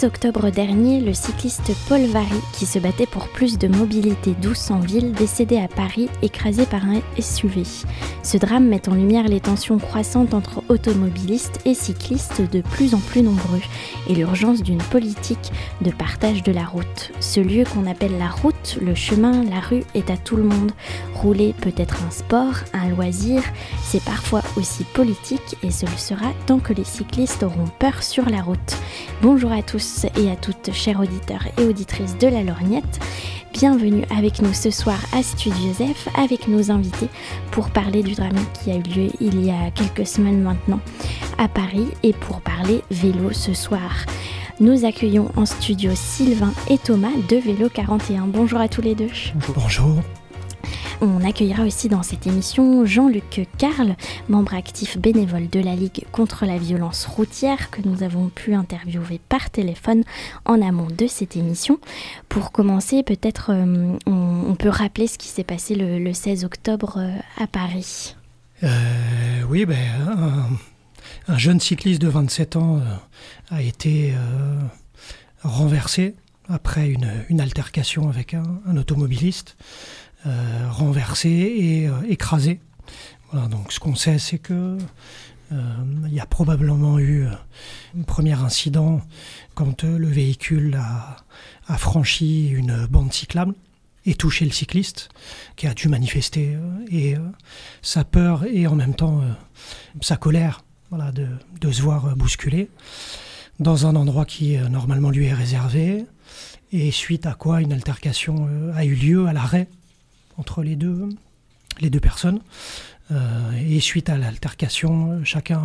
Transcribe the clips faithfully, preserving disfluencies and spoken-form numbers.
seize octobre dernier, le cycliste Paul Varry, qui se battait pour plus de mobilité douce en ville, décédé à Paris, écrasé par un S U V. Ce drame met en lumière les tensions croissantes entre automobilistes et cyclistes de plus en plus nombreux et l'urgence d'une politique de partage de la route. Ce lieu qu'on appelle la route, le chemin, la rue est à tout le monde. Rouler peut être un sport, un loisir, c'est parfois aussi politique et ce le sera tant que les cyclistes auront peur sur la route. Bonjour à tous et à toutes, chers auditeurs et auditrices de la Lorgnette. Bienvenue avec nous ce soir à Studio F avec nos invités pour parler du drame qui a eu lieu il y a quelques semaines maintenant à Paris et pour parler vélo ce soir. Nous accueillons en studio Sylvain et Thomas de Vélo quarante et un. Bonjour à tous les deux. Bonjour. Bonjour. On accueillera aussi dans cette émission Jean-Luc Carle, membre actif bénévole de la Ligue contre la violence routière que nous avons pu interviewer par téléphone en amont de cette émission. Pour commencer, peut-être euh, on, on peut rappeler ce qui s'est passé le, le seize octobre euh, à Paris. Euh, oui, ben, un, un jeune cycliste de vingt-sept ans euh, a été euh, renversé après une, une altercation avec un, un automobiliste. Euh, renversé et euh, écrasé. Voilà, donc ce qu'on sait, c'est que euh, il y a probablement eu un premier incident quand euh, le véhicule a, a franchi une bande cyclable et touché le cycliste, qui a dû manifester euh, et euh, sa peur et en même temps euh, sa colère, voilà, de, de se voir bousculer dans un endroit qui euh, normalement lui est réservé, et suite à quoi une altercation euh, a eu lieu à l'arrêt entre les deux, les deux personnes. Euh, et suite à l'altercation, chacun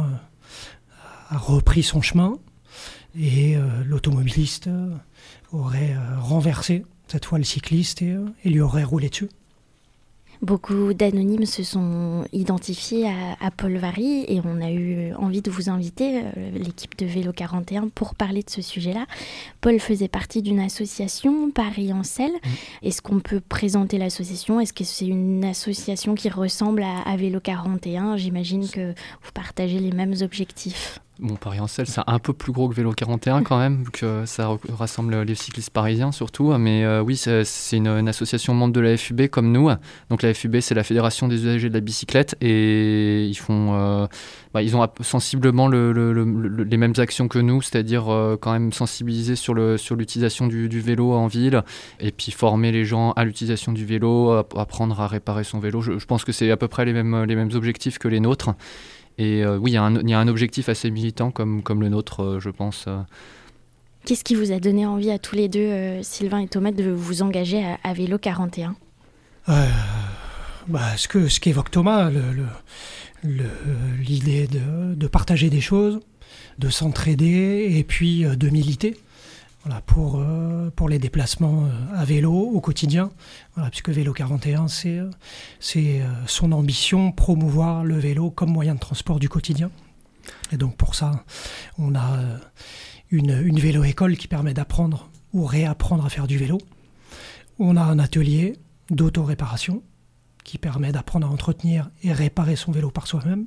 a repris son chemin et euh, l'automobiliste aurait euh, renversé cette fois le cycliste et, euh, et lui aurait roulé dessus. Beaucoup d'anonymes se sont identifiés à, à Paul Varry et on a eu envie de vous inviter, euh, l'équipe de Vélo quarante et un, pour parler de ce sujet-là. Paul faisait partie d'une association, Paris en selle. Mmh. Est-ce qu'on peut présenter l'association ? Est-ce que c'est une association qui ressemble à, à Vélo quarante et un ? J'imagine que vous partagez les mêmes objectifs. Bon, Paris en selle, c'est un peu plus gros que Vélo quarante et un quand même, vu que ça rassemble les cyclistes parisiens surtout. Mais euh, oui, c'est, c'est une, une association membre de la F U B comme nous. Donc la F U B, c'est la Fédération des usagers de la bicyclette. Et ils font, euh, bah, ils ont sensiblement le, le, le, les mêmes actions que nous, c'est-à-dire euh, quand même sensibiliser sur, le, sur l'utilisation du, du vélo en ville, et puis former les gens à l'utilisation du vélo, apprendre à réparer son vélo. Je, je pense que c'est à peu près les mêmes, les mêmes objectifs que les nôtres. Et euh, oui, il y, y a un objectif assez militant comme, comme le nôtre, euh, je pense. Euh. Qu'est-ce qui vous a donné envie à tous les deux, euh, Sylvain et Thomas, de vous engager à, à Vélo quarante et un ? euh, bah, ce, que, ce qu'évoque Thomas, le, le, le, l'idée de, de partager des choses, de s'entraider et puis euh, de militer. Voilà, pour, euh, pour les déplacements euh, à vélo au quotidien, voilà, puisque Vélo quarante et un, c'est, euh, c'est euh, son ambition, promouvoir le vélo comme moyen de transport du quotidien. Et donc pour ça, on a euh, une, une vélo-école qui permet d'apprendre ou réapprendre à faire du vélo. On a un atelier d'auto-réparation qui permet d'apprendre à entretenir et réparer son vélo par soi-même.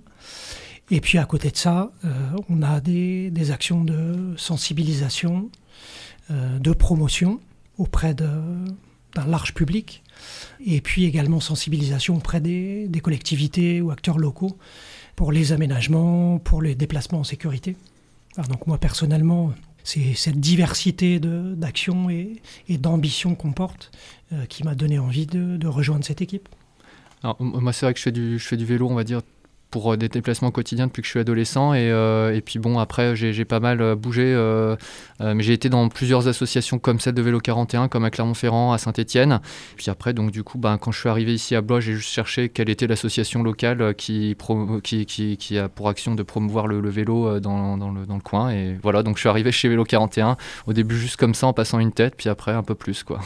Et puis à côté de ça, euh, on a des, des actions de sensibilisation, euh, de promotion auprès de, d'un large public, et puis également sensibilisation auprès des, des collectivités ou acteurs locaux pour les aménagements, pour les déplacements en sécurité. Alors donc moi personnellement, c'est cette diversité de, d'actions et, et d'ambitions qu'on porte euh, qui m'a donné envie de, de rejoindre cette équipe. Alors, moi c'est vrai que je fais du, je fais du vélo, on va dire, pour des déplacements quotidiens depuis que je suis adolescent et, euh, et puis bon après j'ai, j'ai pas mal bougé euh, euh, mais j'ai été dans plusieurs associations comme celle de Vélo quarante et un, comme à Clermont-Ferrand, à Saint-Étienne, puis après donc du coup ben, quand je suis arrivé ici à Blois, j'ai juste cherché quelle était l'association locale qui, pro, qui, qui, qui a pour action de promouvoir le, le vélo dans, dans, le, dans le coin, et voilà, donc je suis arrivé chez Vélo quarante et un au début juste comme ça en passant une tête, puis après un peu plus quoi.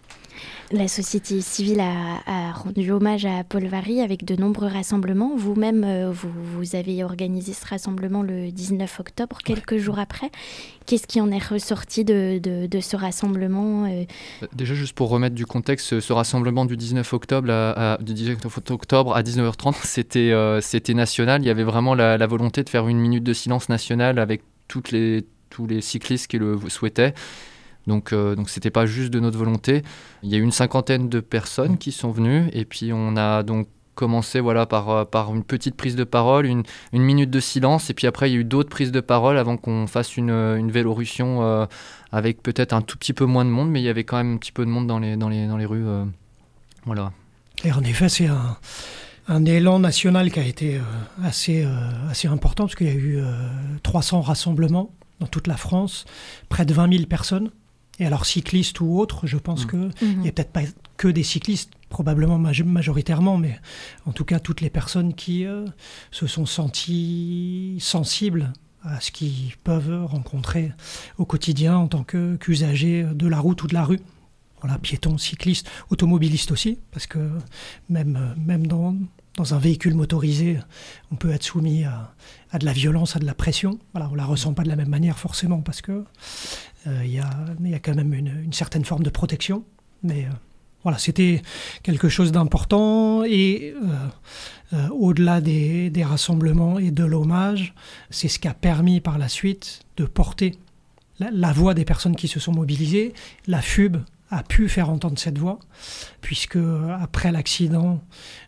La société civile a, a rendu hommage à Paul Varry avec de nombreux rassemblements. Vous-même, euh, vous, vous avez organisé ce rassemblement le dix-neuf octobre, quelques jours après. Qu'est-ce qui en est ressorti de, de, de ce rassemblement euh... Déjà, juste pour remettre du contexte, ce rassemblement du dix-neuf octobre à, à, du dix-neuf octobre à dix-neuf heures trente, c'était, euh, c'était national. Il y avait vraiment la, la volonté de faire une minute de silence nationale avec toutes les... tous les cyclistes qui le souhaitaient. Donc, euh, donc c'était pas juste de notre volonté. Il y a eu une cinquantaine de personnes qui sont venues et puis on a donc commencé voilà, par, par une petite prise de parole, une, une minute de silence et puis après il y a eu d'autres prises de parole avant qu'on fasse une, une Vélorussion euh, avec peut-être un tout petit peu moins de monde, mais il y avait quand même un petit peu de monde dans les, dans les, dans les rues. Euh, voilà. Et en effet, c'est un, un élan national qui a été euh, assez, euh, assez important parce qu'il y a eu euh, trois cents rassemblements dans toute la France, près de vingt mille personnes. Et alors, cyclistes ou autres, je pense mmh. qu'il mmh. n'y a peut-être pas que des cyclistes, probablement maj- majoritairement, mais en tout cas, toutes les personnes qui euh, se sont senties sensibles à ce qu'ils peuvent rencontrer au quotidien en tant que, qu'usagers de la route ou de la rue. Voilà, piétons, cyclistes, automobilistes aussi, parce que même, même dans, dans un véhicule motorisé, on peut être soumis à, à de la violence, à de la pression. Voilà, on ne la ressent pas de la même manière forcément, parce que il euh, y, y a quand même une, une certaine forme de protection. Mais euh, voilà, c'était quelque chose d'important. Et euh, euh, au-delà des, des rassemblements et de l'hommage, c'est ce qui a permis par la suite de porter la, la voix des personnes qui se sont mobilisées. La F U B a pu faire entendre cette voix, puisque après l'accident,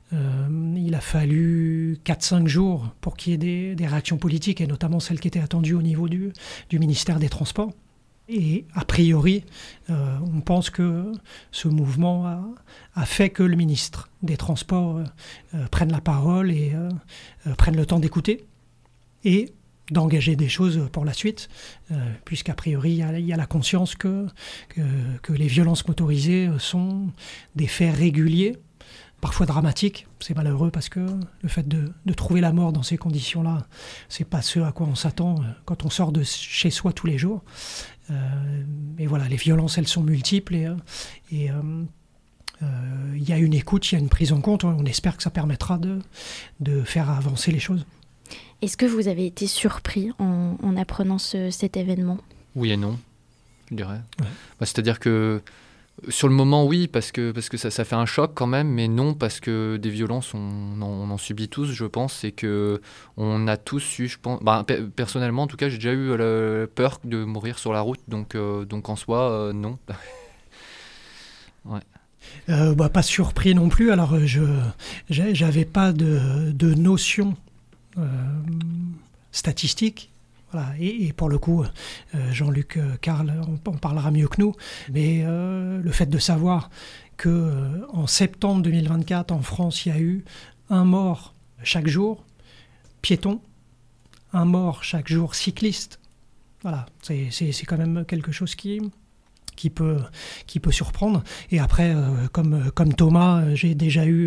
euh, il a fallu quatre à cinq jours pour qu'il y ait des, des réactions politiques, et notamment celles qui étaient attendues au niveau du, du ministère des Transports. Et a priori, euh, on pense que ce mouvement a, a fait que le ministre des Transports euh, euh, prenne la parole et euh, euh, prenne le temps d'écouter et d'engager des choses pour la suite, euh, puisqu'a priori, il y, a, il y a la conscience que, que, que les violences motorisées sont des faits réguliers, parfois dramatiques. C'est malheureux parce que le fait de, de trouver la mort dans ces conditions-là, c'est pas ce à quoi on s'attend quand on sort de chez soi tous les jours. Euh, et voilà, les violences, elles sont multiples et il et, euh, euh, y a une écoute, il y a une prise en compte. On espère que ça permettra de, de faire avancer les choses. Est-ce que vous avez été surpris en, en apprenant ce, cet événement ? Oui et non, je dirais. Ouais. Bah, c'est-à-dire que sur le moment, oui, parce que, parce que ça, ça fait un choc quand même, mais non, parce que des violences, on en, on en subit tous, je pense, et qu'on a tous eu, je pense, bah, pe- personnellement, en tout cas, j'ai déjà eu la peur de mourir sur la route, donc, euh, donc en soi, euh, non. ouais. Euh, bah, pas surpris non plus, alors je j'avais pas de, de notion euh, statistique. Voilà. Et, et pour le coup, euh, Jean-Luc euh, Carl en, en parlera mieux que nous, mais euh, le fait de savoir qu'en euh, septembre deux mille vingt-quatre, en France, il y a eu un mort chaque jour, piéton, un mort chaque jour, cycliste, voilà, c'est, c'est, c'est quand même quelque chose qui, qui, peut, qui peut surprendre. Et après, euh, comme, comme Thomas, j'ai déjà eu,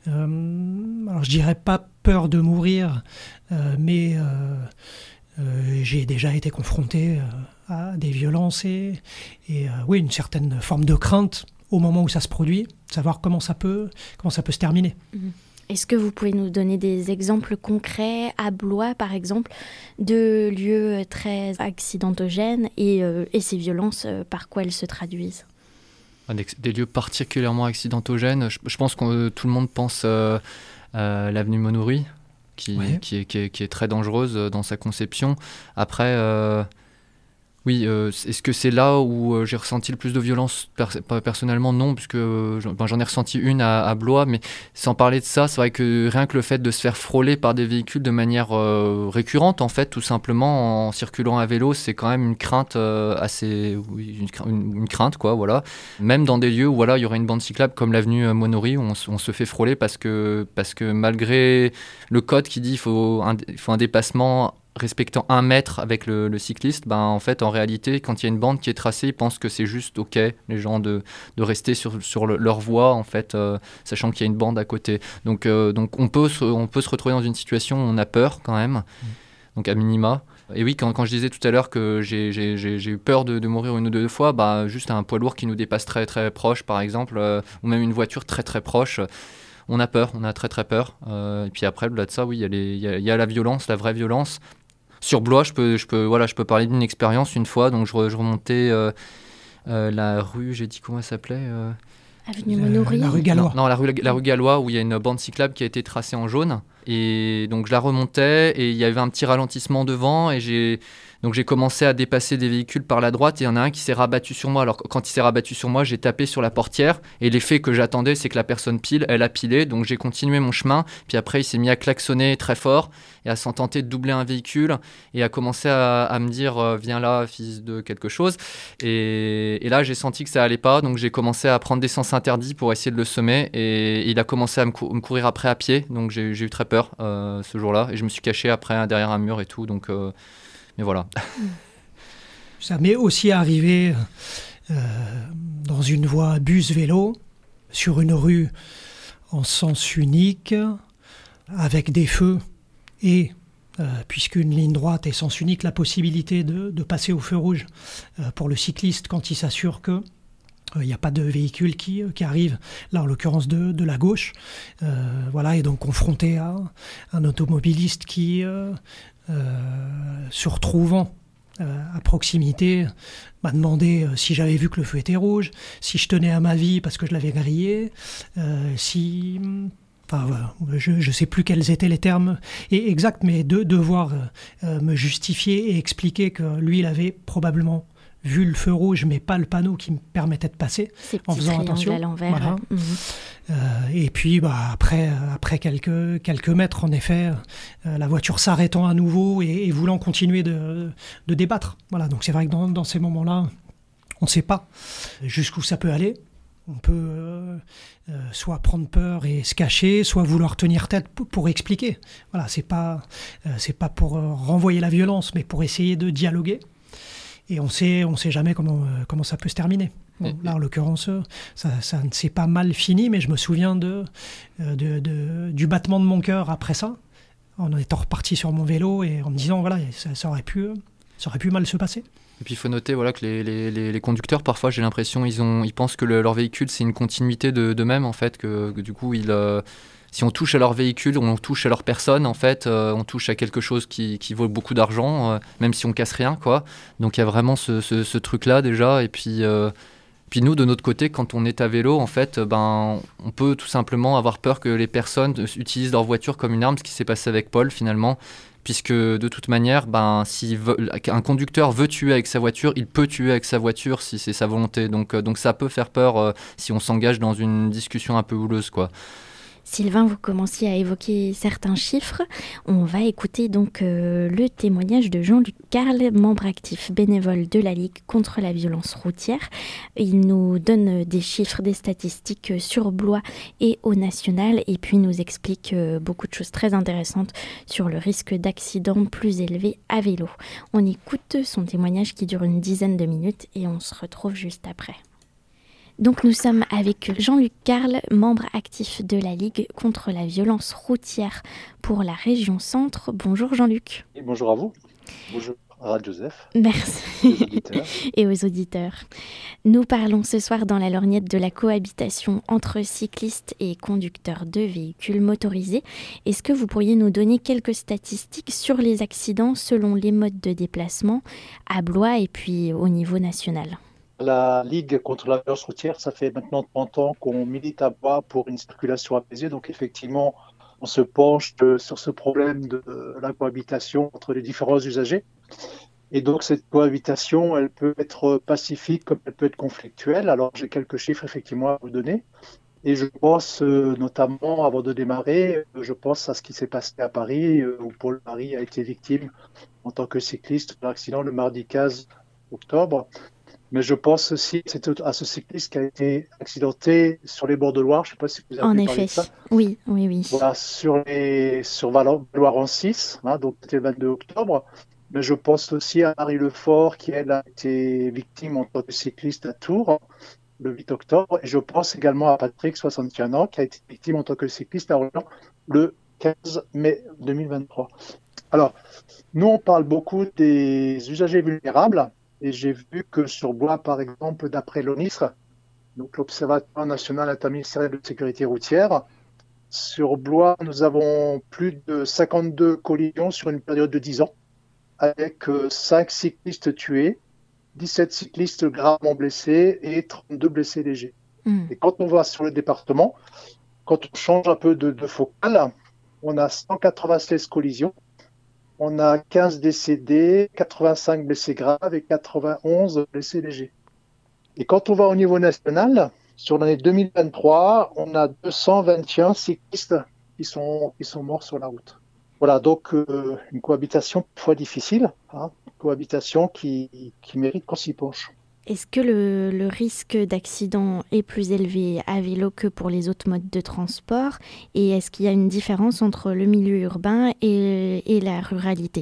euh, alors je dirais pas peur de mourir, euh, mais... Euh, Euh, j'ai déjà été confronté euh, à des violences et, et euh, oui, une certaine forme de crainte au moment où ça se produit, de savoir comment ça peut, comment ça peut se terminer. Est-ce que vous pouvez nous donner des exemples concrets à Blois, par exemple, de lieux très accidentogènes et, euh, et ces violences, euh, par quoi elles se traduisent ? Des, des lieux particulièrement accidentogènes, je, je pense que euh, tout le monde pense euh, à l'avenue Monoury. Qui, ouais. qui, est, qui, est, qui est très dangereuse dans sa conception. Après, euh, oui, euh, est-ce que c'est là où euh, j'ai ressenti le plus de violence ? Pers- Personnellement, non, puisque euh, ben, j'en ai ressenti une à, à Blois, mais sans parler de ça, c'est vrai que rien que le fait de se faire frôler par des véhicules de manière euh, récurrente, en fait, tout simplement, en circulant à vélo, c'est quand même une crainte euh, assez... Oui, une, une, une crainte, quoi, voilà. Même dans des lieux où voilà, il y aurait une bande cyclable comme l'avenue Monoury, où on, on se fait frôler parce que, parce que malgré le code qui dit qu'il faut un, il faut un dépassement respectant un mètre avec le, le cycliste, ben en fait, en réalité, quand il y a une bande qui est tracée, ils pensent que c'est juste OK, les gens, de, de rester sur, sur le, leur voie, en fait, euh, sachant qu'il y a une bande à côté. Donc, euh, donc on, peut se, on peut se retrouver dans une situation où on a peur, quand même, mmh. donc à minima. Et oui, quand, quand je disais tout à l'heure que j'ai, j'ai, j'ai, j'ai eu peur de, de mourir une ou deux fois, bah, juste un poids lourd qui nous dépasse très, très proche, par exemple, euh, ou même une voiture très, très proche, on a peur, on a très, très peur. Euh, et puis après, au-delà de ça, oui, il y, y, y a la violence, la vraie violence. Sur Blois, je peux, je, peux, voilà, je peux parler d'une expérience une fois. Donc, je, je remontais euh, euh, la rue, j'ai dit comment elle s'appelait euh, Avenue Monoury. La rue Gallois. Non, non la, rue, la rue Gallois, où il y a une bande cyclable qui a été tracée en jaune. Et donc, je la remontais et il y avait un petit ralentissement devant. Et j'ai, Donc j'ai commencé à dépasser des véhicules par la droite et il y en a un qui s'est rabattu sur moi. Alors quand il s'est rabattu sur moi, j'ai tapé sur la portière et l'effet que j'attendais, c'est que la personne pile, elle a pilé. Donc j'ai continué mon chemin. Puis après, il s'est mis à klaxonner très fort et à s'en tenter de doubler un véhicule et à commencer à, à me dire euh, viens là, fils de quelque chose. Et, et là, j'ai senti que ça allait pas. Donc j'ai commencé à prendre des sens interdits pour essayer de le semer et il a commencé à me, cou- me courir après à pied. Donc j'ai, j'ai eu très peur euh, ce jour-là et je me suis caché après derrière un mur et tout. Donc euh, mais voilà. Ça m'est aussi arrivé euh, dans une voie bus-vélo, sur une rue en sens unique, avec des feux et, euh, puisqu'une ligne droite est sens unique, la possibilité de, de passer au feu rouge euh, pour le cycliste quand il s'assure que il n'y a pas de véhicule qui, qui arrive, là en l'occurrence de, de la gauche. Euh, voilà, et donc confronté à un automobiliste qui, euh, euh, se retrouvant euh, à proximité, m'a demandé euh, si j'avais vu que le feu était rouge, si je tenais à ma vie parce que je l'avais grillé, euh, si... Enfin, voilà, je ne sais plus quels étaient les termes et exacts, mais de devoir euh, me justifier et expliquer que lui, il avait probablement vu le feu rouge, mais pas le panneau qui me permettait de passer, en faisant attention. À l'envers. Voilà. Mmh. Euh, et puis, bah, après, après quelques, quelques mètres, en effet, euh, la voiture s'arrêtant à nouveau et, et voulant continuer de, de débattre. Voilà. Donc c'est vrai que dans, dans ces moments-là, on ne sait pas jusqu'où ça peut aller. On peut euh, euh, soit prendre peur et se cacher, soit vouloir tenir tête pour, pour expliquer. Voilà, c'est pas, euh, c'est pas pour euh, renvoyer la violence, mais pour essayer de dialoguer. Et on sait, on sait jamais comment, euh, comment ça peut se terminer. Bon, là, en l'occurrence, ça, ça ne s'est pas mal fini, mais je me souviens de, de, de, du battement de mon cœur après ça, en étant reparti sur mon vélo et en me disant, voilà, ça, ça, aurait, pu, ça aurait pu mal se passer. Et puis il faut noter voilà, que les, les, les, les conducteurs, parfois, j'ai l'impression, ils, ont, ils pensent que le, leur véhicule, c'est une continuité de, d'eux-mêmes, en fait, que, que du coup, ils... Euh, si on touche à leur véhicule, on touche à leur personne, en fait, euh, on touche à quelque chose qui, qui vaut beaucoup d'argent, euh, même si on casse rien, quoi. Donc il y a vraiment ce, ce, ce truc-là déjà. Et puis, euh, puis nous, de notre côté, quand on est à vélo, en fait, ben, on peut tout simplement avoir peur que les personnes utilisent leur voiture comme une arme, ce qui s'est passé avec Paul, finalement. Puisque de toute manière, ben, si veut, un conducteur veut tuer avec sa voiture, il peut tuer avec sa voiture si c'est sa volonté. Donc, euh, donc ça peut faire peur euh, si on s'engage dans une discussion un peu houleuse, quoi. Sylvain, vous commenciez à évoquer certains chiffres. On va écouter donc euh, le témoignage de Jean-Luc Carle, membre actif bénévole de la Ligue contre la violence routière. Il nous donne des chiffres, des statistiques sur Blois et au national, et puis nous explique euh, beaucoup de choses très intéressantes sur le risque d'accident plus élevé à vélo. On écoute son témoignage qui dure une dizaine de minutes et on se retrouve juste après. Donc nous sommes avec Jean-Luc Carle, membre actif de la Ligue contre la violence routière pour la région Centre. Bonjour Jean-Luc. Et bonjour à vous. Bonjour à Joseph. Merci. Aux auditeurs. Et aux auditeurs. Nous parlons ce soir dans la lorgnette de la cohabitation entre cyclistes et conducteurs de véhicules motorisés. Est-ce que vous pourriez nous donner quelques statistiques sur les accidents selon les modes de déplacement à Blois et puis au niveau national ? La Ligue contre la violence routière, ça fait maintenant trente ans qu'on milite à Blois pour une circulation apaisée. Donc effectivement, on se penche de, sur ce problème de, de la cohabitation entre les différents usagers. Et donc cette cohabitation, elle peut être pacifique comme elle peut être conflictuelle. Alors j'ai quelques chiffres effectivement à vous donner. Et je pense euh, notamment, avant de démarrer, je pense à ce qui s'est passé à Paris, euh, où Paul Marie a été victime en tant que cycliste d'un accident le mardi quinze octobre. Mais je pense aussi à ce cycliste qui a été accidenté sur les bords de Loire. Je ne sais pas si vous avez en parlé effet. de ça. Oui, oui, oui. Voilà, sur, les, sur Valois-en-Six, hein, donc c'était le vingt-deux octobre. Mais je pense aussi à Marie Lefort, qui elle a été victime en tant que cycliste à Tours, le huit octobre. Et je pense également à Patrick, soixante et un ans, qui a été victime en tant que cycliste à Orléans le quinze mai deux mille vingt-trois. Alors, nous, on parle beaucoup des usagers vulnérables. Et j'ai vu que sur Blois, par exemple, d'après l'O N I S R, donc l'Observatoire national interministériel de sécurité routière, sur Blois, nous avons plus de cinquante-deux collisions sur une période de dix ans, avec cinq cyclistes tués, dix-sept cyclistes gravement blessés et trente-deux blessés légers. Mmh. Et quand on va sur le département, quand on change un peu de, de focale, on a cent quatre-vingt-seize collisions, on a quinze décédés, quatre-vingt-cinq blessés graves et quatre-vingt-onze blessés légers. Et quand on va au niveau national, sur l'année deux mille vingt-trois, on a deux cent vingt et un cyclistes qui sont, qui sont morts sur la route. Voilà, donc euh, une cohabitation parfois difficile, hein, une cohabitation qui, qui mérite qu'on s'y penche. Est-ce que le, le risque d'accident est plus élevé à vélo que pour les autres modes de transport? Et est-ce qu'il y a une différence entre le milieu urbain et, et la ruralité?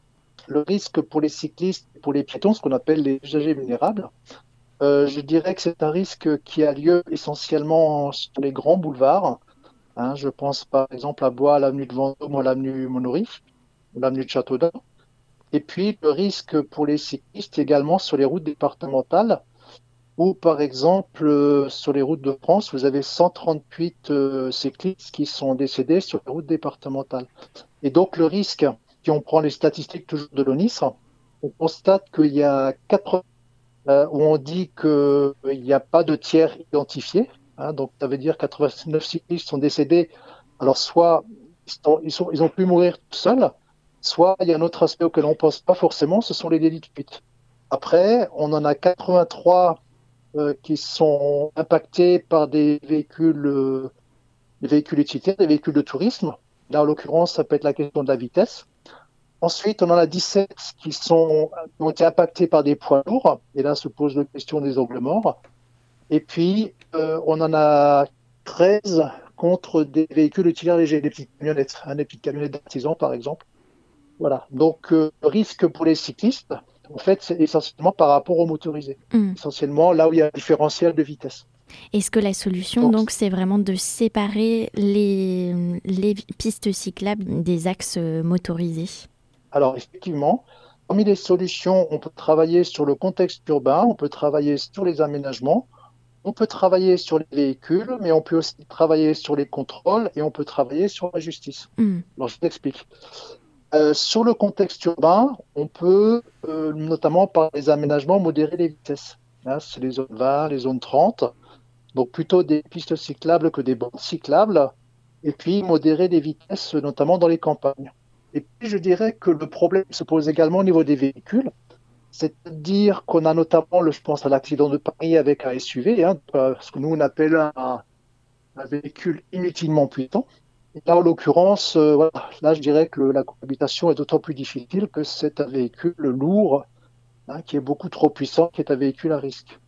Le risque pour les cyclistes et pour les piétons, ce qu'on appelle les usagers vulnérables, euh, je dirais que c'est un risque qui a lieu essentiellement sur les grands boulevards. Hein, je pense par exemple à Bois, à l'avenue de Vendôme ou à l'avenue Monory, ou l'avenue de Châteaudun. Et puis, le risque pour les cyclistes également sur les routes départementales, où, par exemple, euh, sur les routes de France, vous avez cent trente-huit euh, cyclistes qui sont décédés sur les routes départementales. Et donc, le risque, si on prend les statistiques toujours de l'O N I S, on constate qu'il y a quatre, euh, où on dit qu'il n'y a pas de tiers identifiés. Hein, donc, ça veut dire que quatre-vingt-neuf cyclistes sont décédés. Alors, soit ils, sont, ils, sont, ils ont pu mourir tout seuls, soit il y a un autre aspect auquel on ne pense pas forcément, ce sont les délits de fuite. Après, on en a quatre-vingt-trois euh, qui sont impactés par des véhicules, euh, des véhicules utilitaires, des véhicules de tourisme. Là, en l'occurrence, ça peut être la question de la vitesse. Ensuite, on en a dix-sept qui, sont, qui ont été impactés par des poids lourds. Et là, se pose la question des angles morts. Et puis, euh, on en a treize contre des véhicules utilitaires légers, des petites camionnettes, hein, des petites camionnettes d'artisans, par exemple. Voilà. Donc, euh, le risque pour les cyclistes, en fait, c'est essentiellement par rapport aux motorisés. Mmh. Essentiellement là où il y a un différentiel de vitesse. Est-ce que la solution, donc, donc c'est vraiment de séparer les, les pistes cyclables des axes motorisés? Alors, effectivement, parmi les solutions, on peut travailler sur le contexte urbain, on peut travailler sur les aménagements, on peut travailler sur les véhicules, mais on peut aussi travailler sur les contrôles et on peut travailler sur la justice. Mmh. Alors, je t'explique. Euh, sur le contexte urbain, on peut, euh, notamment par les aménagements, modérer les vitesses. Hein, c'est les zones vingt, les zones trente, donc plutôt des pistes cyclables que des bandes cyclables, et puis modérer les vitesses, notamment dans les campagnes. Et puis je dirais que le problème se pose également au niveau des véhicules, c'est-à-dire qu'on a notamment, le, je pense à l'accident de Paris avec un S U V, hein, ce que nous on appelle un, un véhicule inutilement puissant. Et là, en l'occurrence, euh, voilà, là, je dirais que le, la cohabitation est d'autant plus difficile que c'est un véhicule lourd, hein, qui est beaucoup trop puissant, qui est un véhicule à risque.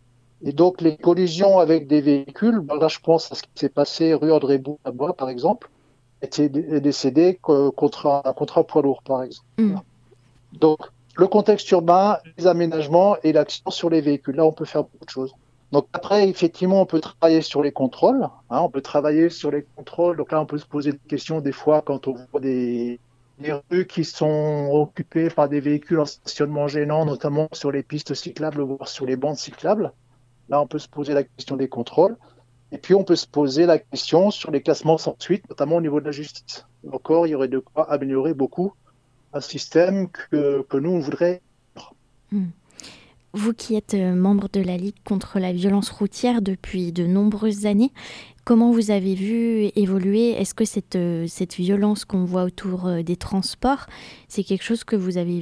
Et donc, les collisions avec des véhicules, ben là, je pense à ce qui s'est passé rue André-Bou à Bois, par exemple, étaient décédés contre un, contre un poids lourd, par exemple. Mm. Voilà. Donc, le contexte urbain, les aménagements et l'action sur les véhicules. Là, on peut faire beaucoup de choses. Donc après, effectivement, on peut travailler sur les contrôles. Hein, on peut travailler sur les contrôles. Donc là, on peut se poser des questions des fois quand on voit des, des rues qui sont occupées par des véhicules en stationnement gênant, notamment sur les pistes cyclables, voire sur les bandes cyclables. Là, on peut se poser la question des contrôles. Et puis, on peut se poser la question sur les classements sans suite, notamment au niveau de la justice. Encore, il y aurait de quoi améliorer beaucoup un système que, que nous, on voudrait. Mmh. Vous qui êtes membre de la Ligue contre la violence routière depuis de nombreuses années, comment vous avez vu évoluer? Est-ce que cette, cette violence qu'on voit autour des transports, c'est quelque chose que vous avez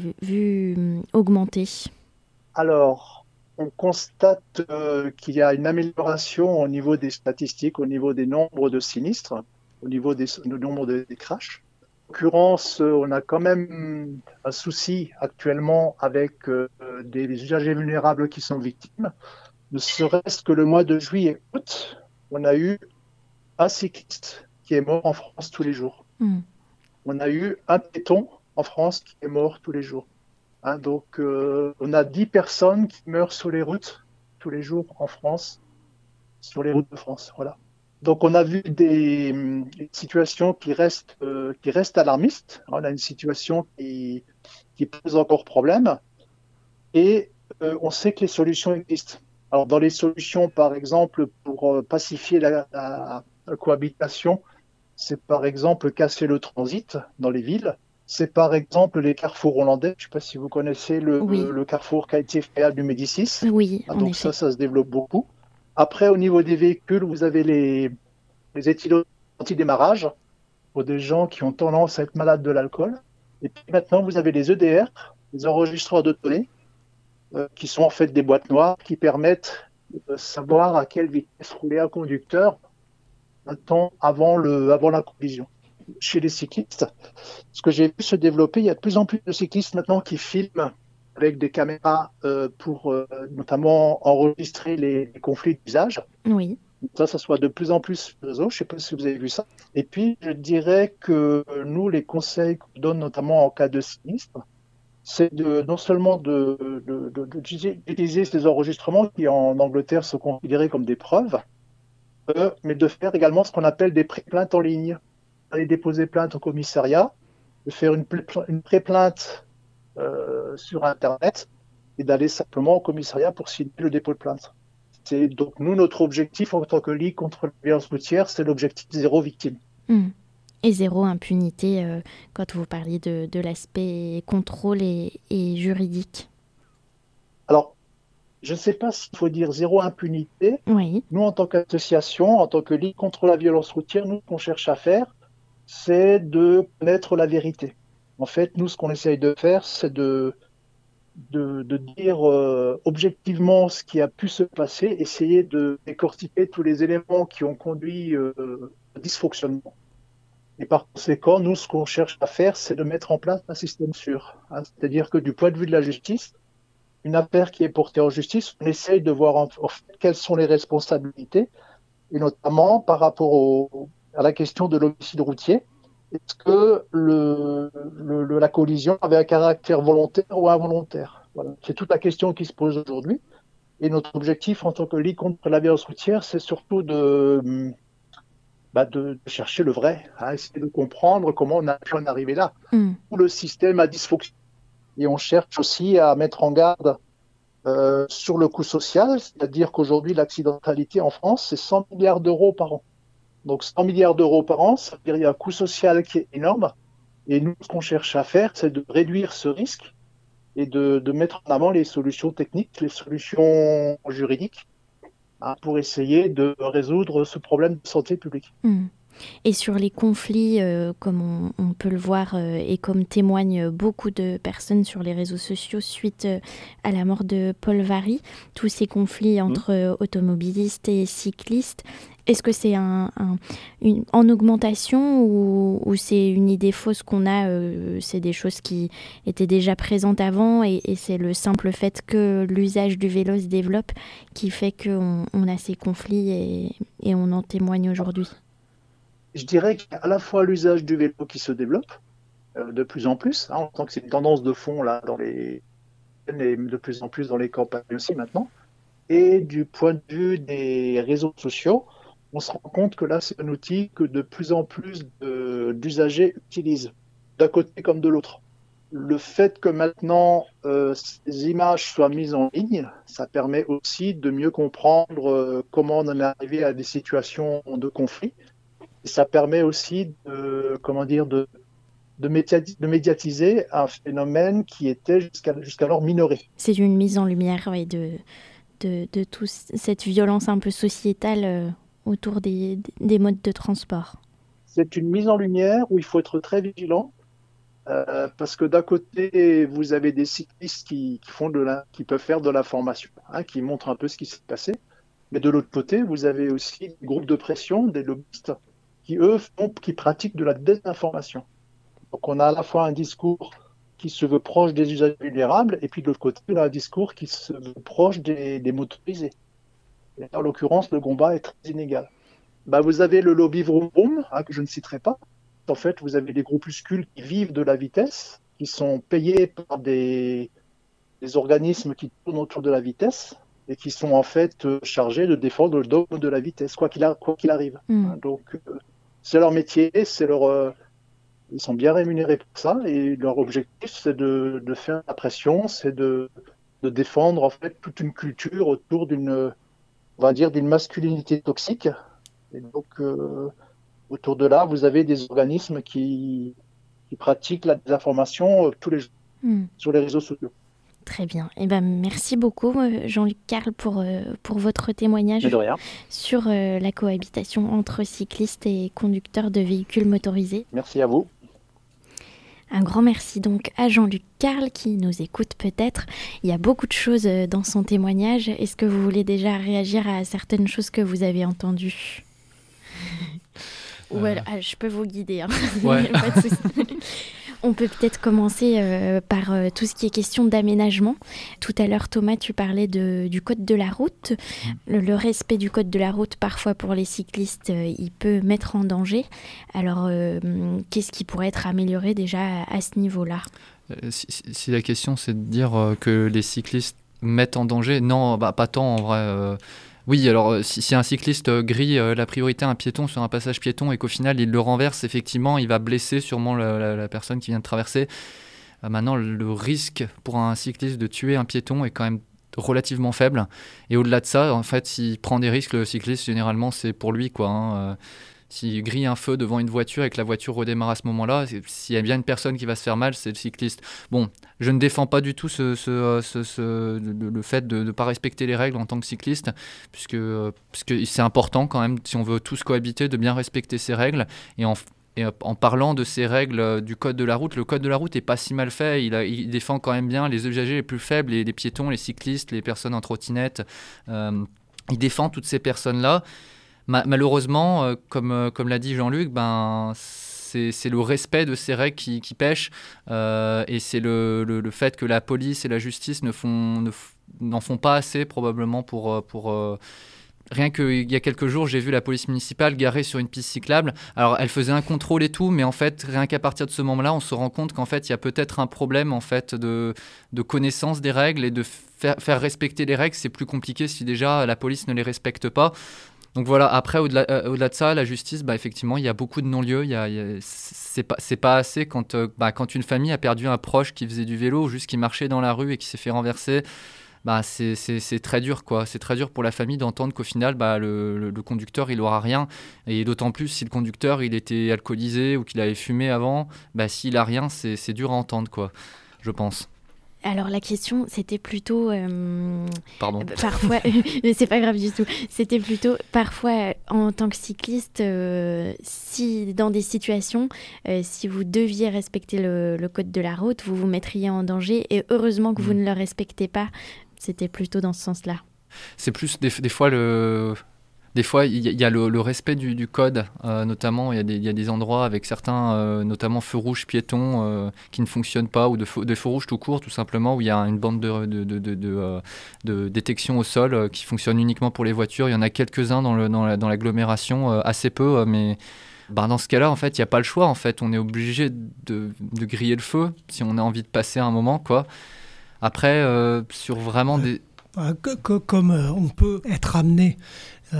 vu augmenter? Alors, on constate euh, qu'il y a une amélioration au niveau des statistiques, au niveau des nombres de sinistres, au niveau des, du nombre de, des crashs. En l'occurrence, on a quand même un souci actuellement avec euh, des usagers vulnérables qui sont victimes. Ne serait-ce que le mois de juillet-août, on a eu un cycliste qui est mort en France tous les jours. Mmh. On a eu un piéton en France qui est mort tous les jours. Hein, donc, euh, on a dix personnes qui meurent sur les routes tous les jours en France, sur les routes de France. Voilà. Donc, on a vu des, des situations qui restent, euh, qui restent alarmistes. On a une situation qui, qui pose encore problème. Et euh, on sait que les solutions existent. Alors, dans les solutions, par exemple, pour euh, pacifier la, la, la cohabitation, c'est par exemple casser le transit dans les villes. C'est par exemple les carrefours hollandais. Je ne sais pas si vous connaissez le, oui. le, le carrefour qui a été fait à du Médicis. Oui, ah, donc ça, ça se développe beaucoup. Après, au niveau des véhicules, vous avez les, les éthylons anti-démarrage pour des gens qui ont tendance à être malades de l'alcool. Et puis maintenant, vous avez les E D R, les enregistreurs de données, euh, qui sont en fait des boîtes noires qui permettent de savoir à quelle vitesse roulait un conducteur un temps avant, le, avant la collision. Chez les cyclistes, ce que j'ai vu se développer, il y a de plus en plus de cyclistes maintenant qui filment avec des caméras euh, pour euh, notamment enregistrer les, les conflits d'usage. Oui. Ça, ça soit de plus en plus sur le réseau. Je ne sais pas si vous avez vu ça. Et puis, je dirais que nous, les conseils qu'on donne notamment en cas de sinistre, c'est de, non seulement de, de, de, de, d'utiliser ces enregistrements qui en Angleterre sont considérés comme des preuves, euh, mais de faire également ce qu'on appelle des pré-plaintes en ligne. Aller déposer plainte au commissariat, de faire une, une pré-plainte euh, sur Internet et d'aller simplement au commissariat pour signer le dépôt de plainte. C'est donc nous, notre objectif en tant que Ligue contre la violence routière, c'est l'objectif zéro victime. Mmh. Et zéro impunité euh, quand vous parliez de, de l'aspect contrôle et, et juridique. Alors, je ne sais pas s'il faut dire zéro impunité. Oui. Nous, en tant qu'association, en tant que Ligue contre la violence routière, nous, ce qu'on cherche à faire, c'est de connaître la vérité. En fait, nous, ce qu'on essaye de faire, c'est de, de, de dire euh, objectivement ce qui a pu se passer, essayer de décortiquer tous les éléments qui ont conduit euh, au dysfonctionnement. Et par conséquent, nous, ce qu'on cherche à faire, c'est de mettre en place un système sûr. Hein. C'est-à-dire que du point de vue de la justice, une affaire qui est portée en justice, on essaye de voir en fait quelles sont les responsabilités, et notamment par rapport au à la question de l'homicide routier. Est-ce que le, le, le, la collision avait un caractère volontaire ou involontaire? Voilà. C'est toute la question qui se pose aujourd'hui. Et notre objectif en tant que Ligue contre la violence routière, c'est surtout de, bah de, de chercher le vrai, hein, essayer de comprendre comment on a pu en arriver là. Mmh. Où le système a dysfonctionné. Et on cherche aussi à mettre en garde euh, sur le coût social, c'est-à-dire qu'aujourd'hui, l'accidentalité en France, c'est cent milliards d'euros par an. Donc cent milliards d'euros par an, ça veut dire qu'il y a un coût social qui est énorme. Et nous, ce qu'on cherche à faire, c'est de réduire ce risque et de, de mettre en avant les solutions techniques, les solutions juridiques, hein, pour essayer de résoudre ce problème de santé publique. Mmh. Et sur les conflits, euh, comme on, on peut le voir euh, et comme témoignent beaucoup de personnes sur les réseaux sociaux suite euh, à la mort de Paul Varry, tous ces conflits entre euh, automobilistes et cyclistes, est-ce que c'est un, un, une, en augmentation ou, ou c'est une idée fausse qu'on a, euh, c'est des choses qui étaient déjà présentes avant et, et c'est le simple fait que l'usage du vélo se développe qui fait qu'on on a ces conflits et, et on en témoigne aujourd'hui? Je dirais qu'il y a à la fois l'usage du vélo qui se développe euh, de plus en plus, hein, en tant que c'est une tendance de fond là, dans les, et de plus en plus dans les campagnes aussi maintenant, et du point de vue des réseaux sociaux, on se rend compte que là, c'est un outil que de plus en plus de, d'usagers utilisent, d'un côté comme de l'autre. Le fait que maintenant euh, ces images soient mises en ligne, ça permet aussi de mieux comprendre euh, comment on en est arrivé à des situations de conflit. Et ça permet aussi de, comment dire, de, de, médiatiser, de médiatiser un phénomène qui était jusqu'à, jusqu'alors minoré. C'est une mise en lumière ouais, de, de, de toute cette violence un peu sociétale euh, autour des, des modes de transport. C'est une mise en lumière où il faut être très vigilant euh, parce que d'un côté, vous avez des cyclistes qui, qui, font de la, qui peuvent faire de l'information, hein, qui montrent un peu ce qui s'est passé. Mais de l'autre côté, vous avez aussi des groupes de pression, des lobbyistes, qui, eux, font, qui pratiquent de la désinformation. Donc, on a à la fois un discours qui se veut proche des usagers vulnérables, et puis de l'autre côté, on a un discours qui se veut proche des, des motorisés. Et en l'occurrence, le combat est très inégal. Bah, vous avez le lobby Vroom Vroom, hein, que je ne citerai pas. En fait, vous avez des groupuscules qui vivent de la vitesse, qui sont payés par des, des organismes qui tournent autour de la vitesse, et qui sont en fait chargés de défendre le dogme de la vitesse, quoi qu'il, a, quoi qu'il arrive. Mmh. Hein, donc, euh, c'est leur métier, c'est leur, euh, ils sont bien rémunérés pour ça, et leur objectif, c'est de, de faire la pression, c'est de, de défendre en fait toute une culture autour d'une, on va dire, d'une masculinité toxique. Et donc, euh, autour de là, vous avez des organismes qui, qui pratiquent la désinformation euh, tous les jours mmh. sur les réseaux sociaux. Très bien. Eh ben, merci beaucoup, Jean-Luc Carle, pour, euh, pour votre témoignage sur euh, la cohabitation entre cyclistes et conducteurs de véhicules motorisés. Merci à vous. Un grand merci donc à Jean-Luc Carle qui nous écoute peut-être. Il y a beaucoup de choses dans son témoignage. Est-ce que vous voulez déjà réagir à certaines choses que vous avez entendues ? Euh... Ouais, ah, je peux vous guider. Hein. Ouais. Pas de souci. On peut peut-être commencer euh, par euh, tout ce qui est question d'aménagement. Tout à l'heure, Thomas, tu parlais de, du code de la route. Le, le respect du code de la route, parfois pour les cyclistes, euh, il peut mettre en danger. Alors, euh, qu'est-ce qui pourrait être amélioré déjà à, à ce niveau-là ? euh, si, si la question, c'est de dire euh, que les cyclistes mettent en danger, non, bah, pas tant en vrai. Euh... Oui, alors si, si un cycliste euh, grille euh, la priorité à un piéton sur un passage piéton et qu'au final il le renverse, effectivement, il va blesser sûrement la, la, la personne qui vient de traverser. Euh, maintenant, le risque pour un cycliste de tuer un piéton est quand même relativement faible. Et au-delà de ça, en fait, s'il prend des risques, le cycliste, généralement, c'est pour lui, quoi. Hein. Euh, S'il grille un feu devant une voiture et que la voiture redémarre à ce moment-là, s'il y a bien une personne qui va se faire mal, c'est le cycliste. Bon, je ne défends pas du tout ce, ce, ce, ce, le, le fait de ne pas respecter les règles en tant que cycliste, puisque, puisque c'est important quand même, si on veut tous cohabiter, de bien respecter ces règles. Et en, et en parlant de ces règles du code de la route, le code de la route n'est pas si mal fait. Il, a, il défend quand même bien les usagers les plus faibles, les, les piétons, les cyclistes, les personnes en trottinette. Euh, il défend toutes ces personnes-là. Malheureusement, euh, comme, euh, comme l'a dit Jean-Luc, ben, c'est, c'est le respect de ces règles qui, qui pêche euh, et c'est le, le, le fait que la police et la justice ne font, ne, n'en font pas assez probablement pour... pour euh, rien qu'il y a quelques jours, j'ai vu la police municipale garée sur une piste cyclable. Alors, elle faisait un contrôle et tout, mais en fait, rien qu'à partir de ce moment-là, on se rend compte qu'en fait, il y a peut-être un problème en fait, de, de connaissance des règles et de faire, faire respecter les règles. C'est plus compliqué si déjà la police ne les respecte pas. Donc voilà, après, au-delà, euh, au-delà de ça, la justice, bah, effectivement, il y a beaucoup de non-lieux. Il y a, il y a, c'est, pas, c'est pas assez quand, euh, bah, quand une famille a perdu un proche qui faisait du vélo ou juste qui marchait dans la rue et qui s'est fait renverser. Bah, c'est, c'est, c'est très dur, quoi. C'est très dur pour la famille d'entendre qu'au final, bah, le, le, le conducteur, il n'aura rien. Et d'autant plus si le conducteur, il était alcoolisé ou qu'il avait fumé avant, bah, s'il n'a rien, c'est, c'est dur à entendre, quoi, je pense. Alors la question, c'était plutôt... Euh, Pardon. Euh, parfois, c'est pas grave du tout. C'était plutôt, parfois, en tant que cycliste, euh, si dans des situations, euh, si vous deviez respecter le, le code de la route, vous vous mettriez en danger. Et heureusement que mmh. vous ne le respectez pas. C'était plutôt dans ce sens-là. C'est plus des, des fois le... Des fois, il y, y a le, le respect du, du code, euh, notamment, il y, y a des endroits avec certains, euh, notamment feux rouges piétons, euh, qui ne fonctionnent pas, ou de feux, de feux rouges tout court, tout simplement, où il y a une bande de, de, de, de, de, euh, de détection au sol euh, qui fonctionne uniquement pour les voitures. Il y en a quelques-uns dans, le, dans, la, dans l'agglomération, euh, assez peu, euh, mais ben, dans ce cas-là, en fait, il n'y a pas le choix. En fait, on est obligé de, de griller le feu si on a envie de passer un moment, quoi. Après, euh, sur vraiment des... Comme euh, on peut être amené euh,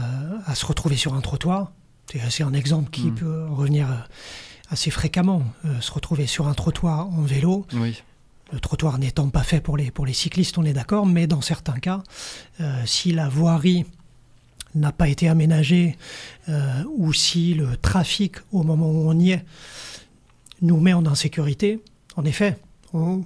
à se retrouver sur un trottoir, c'est, c'est un exemple qui mmh. peut revenir assez fréquemment, euh, se retrouver sur un trottoir en vélo, oui. Le trottoir n'étant pas fait pour les, pour les cyclistes, on est d'accord, mais dans certains cas, euh, si la voirie n'a pas été aménagée euh, ou si le trafic, au moment où on y est, nous met en insécurité, en effet, on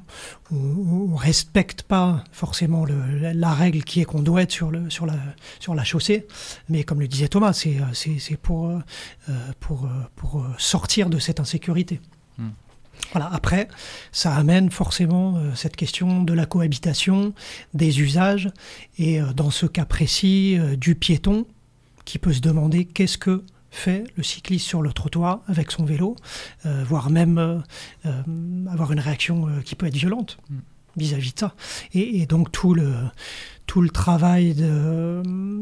ne respecte pas forcément le, la règle qui est qu'on doit être sur, le, sur, la, sur la chaussée, mais comme le disait Thomas, c'est, c'est, c'est pour, euh, pour, pour sortir de cette insécurité. Mmh. Voilà. Après, ça amène forcément euh, cette question de la cohabitation, des usages, et euh, dans ce cas précis euh, du piéton, qui peut se demander qu'est-ce que fait le cycliste sur le trottoir avec son vélo, euh, voire même euh, euh, avoir une réaction euh, qui peut être violente mmh. vis-à-vis de ça. Et, et donc tout le, tout le travail de,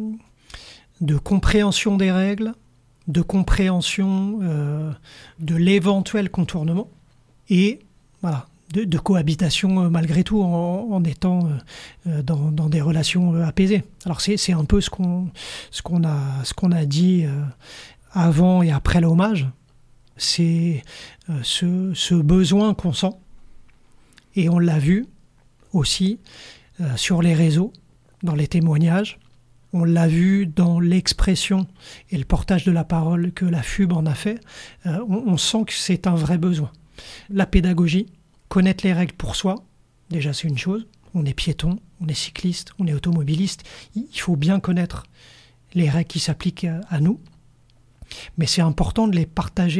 de compréhension des règles, de compréhension euh, de l'éventuel contournement, et voilà, de, de cohabitation euh, malgré tout en, en étant euh, dans, dans des relations euh, apaisées. Alors c'est, c'est un peu ce qu'on, ce qu'on a, ce qu'on a dit euh, avant et après l'hommage, c'est euh, ce, ce besoin qu'on sent, et on l'a vu aussi euh, sur les réseaux, dans les témoignages, on l'a vu dans l'expression et le portage de la parole que la F U B en a fait, euh, on, on sent que c'est un vrai besoin. La pédagogie, connaître les règles pour soi, déjà c'est une chose, on est piéton, on est cycliste, on est automobiliste, il faut bien connaître les règles qui s'appliquent à, à nous, mais c'est important de les partager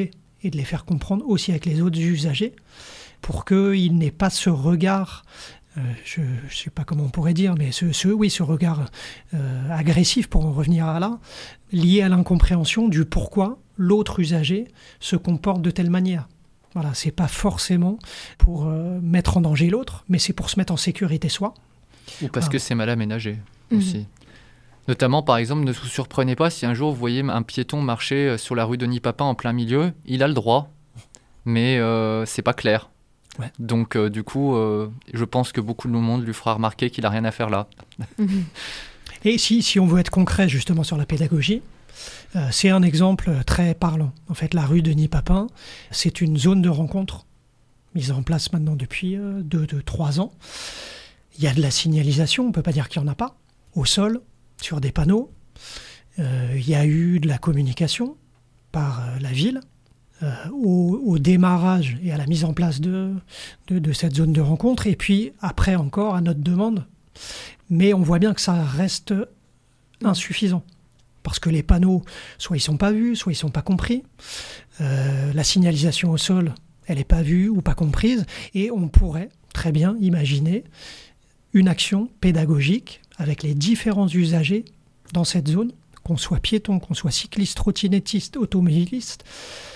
et de les faire comprendre aussi avec les autres usagers pour qu'il n'ait pas ce regard, euh, je ne sais pas comment on pourrait dire, mais ce, ce, oui, ce regard euh, agressif, pour en revenir à là, lié à l'incompréhension du pourquoi l'autre usager se comporte de telle manière. Voilà, c'est pas forcément pour euh, mettre en danger l'autre, mais c'est pour se mettre en sécurité soi. Ou parce voilà. que c'est mal aménagé Mmh. aussi. Notamment, par exemple, ne vous surprenez pas si un jour vous voyez un piéton marcher sur la rue Denis Papin en plein milieu, il a le droit, mais euh, c'est pas clair. Ouais. Donc, euh, du coup, euh, je pense que beaucoup de monde lui fera remarquer qu'il a rien à faire là. Mmh. Et si, si on veut être concret justement sur la pédagogie, euh, c'est un exemple très parlant. En fait, la rue Denis Papin, c'est une zone de rencontre mise en place maintenant depuis euh, deux, deux, trois ans. Il y a de la signalisation, on ne peut pas dire qu'il n'y en a pas, au sol, sur des panneaux. Euh, il y a eu de la communication par euh, la ville euh, au, au démarrage et à la mise en place de, de, de cette zone de rencontre. Et puis après encore, à notre demande. Mais on voit bien que ça reste insuffisant. Parce que les panneaux, soit ils ne sont pas vus, soit ils ne sont pas compris. Euh, la signalisation au sol, elle n'est pas vue ou pas comprise. Et on pourrait très bien imaginer une action pédagogique avec les différents usagers dans cette zone, qu'on soit piéton, qu'on soit cycliste, trottinettiste, automobiliste,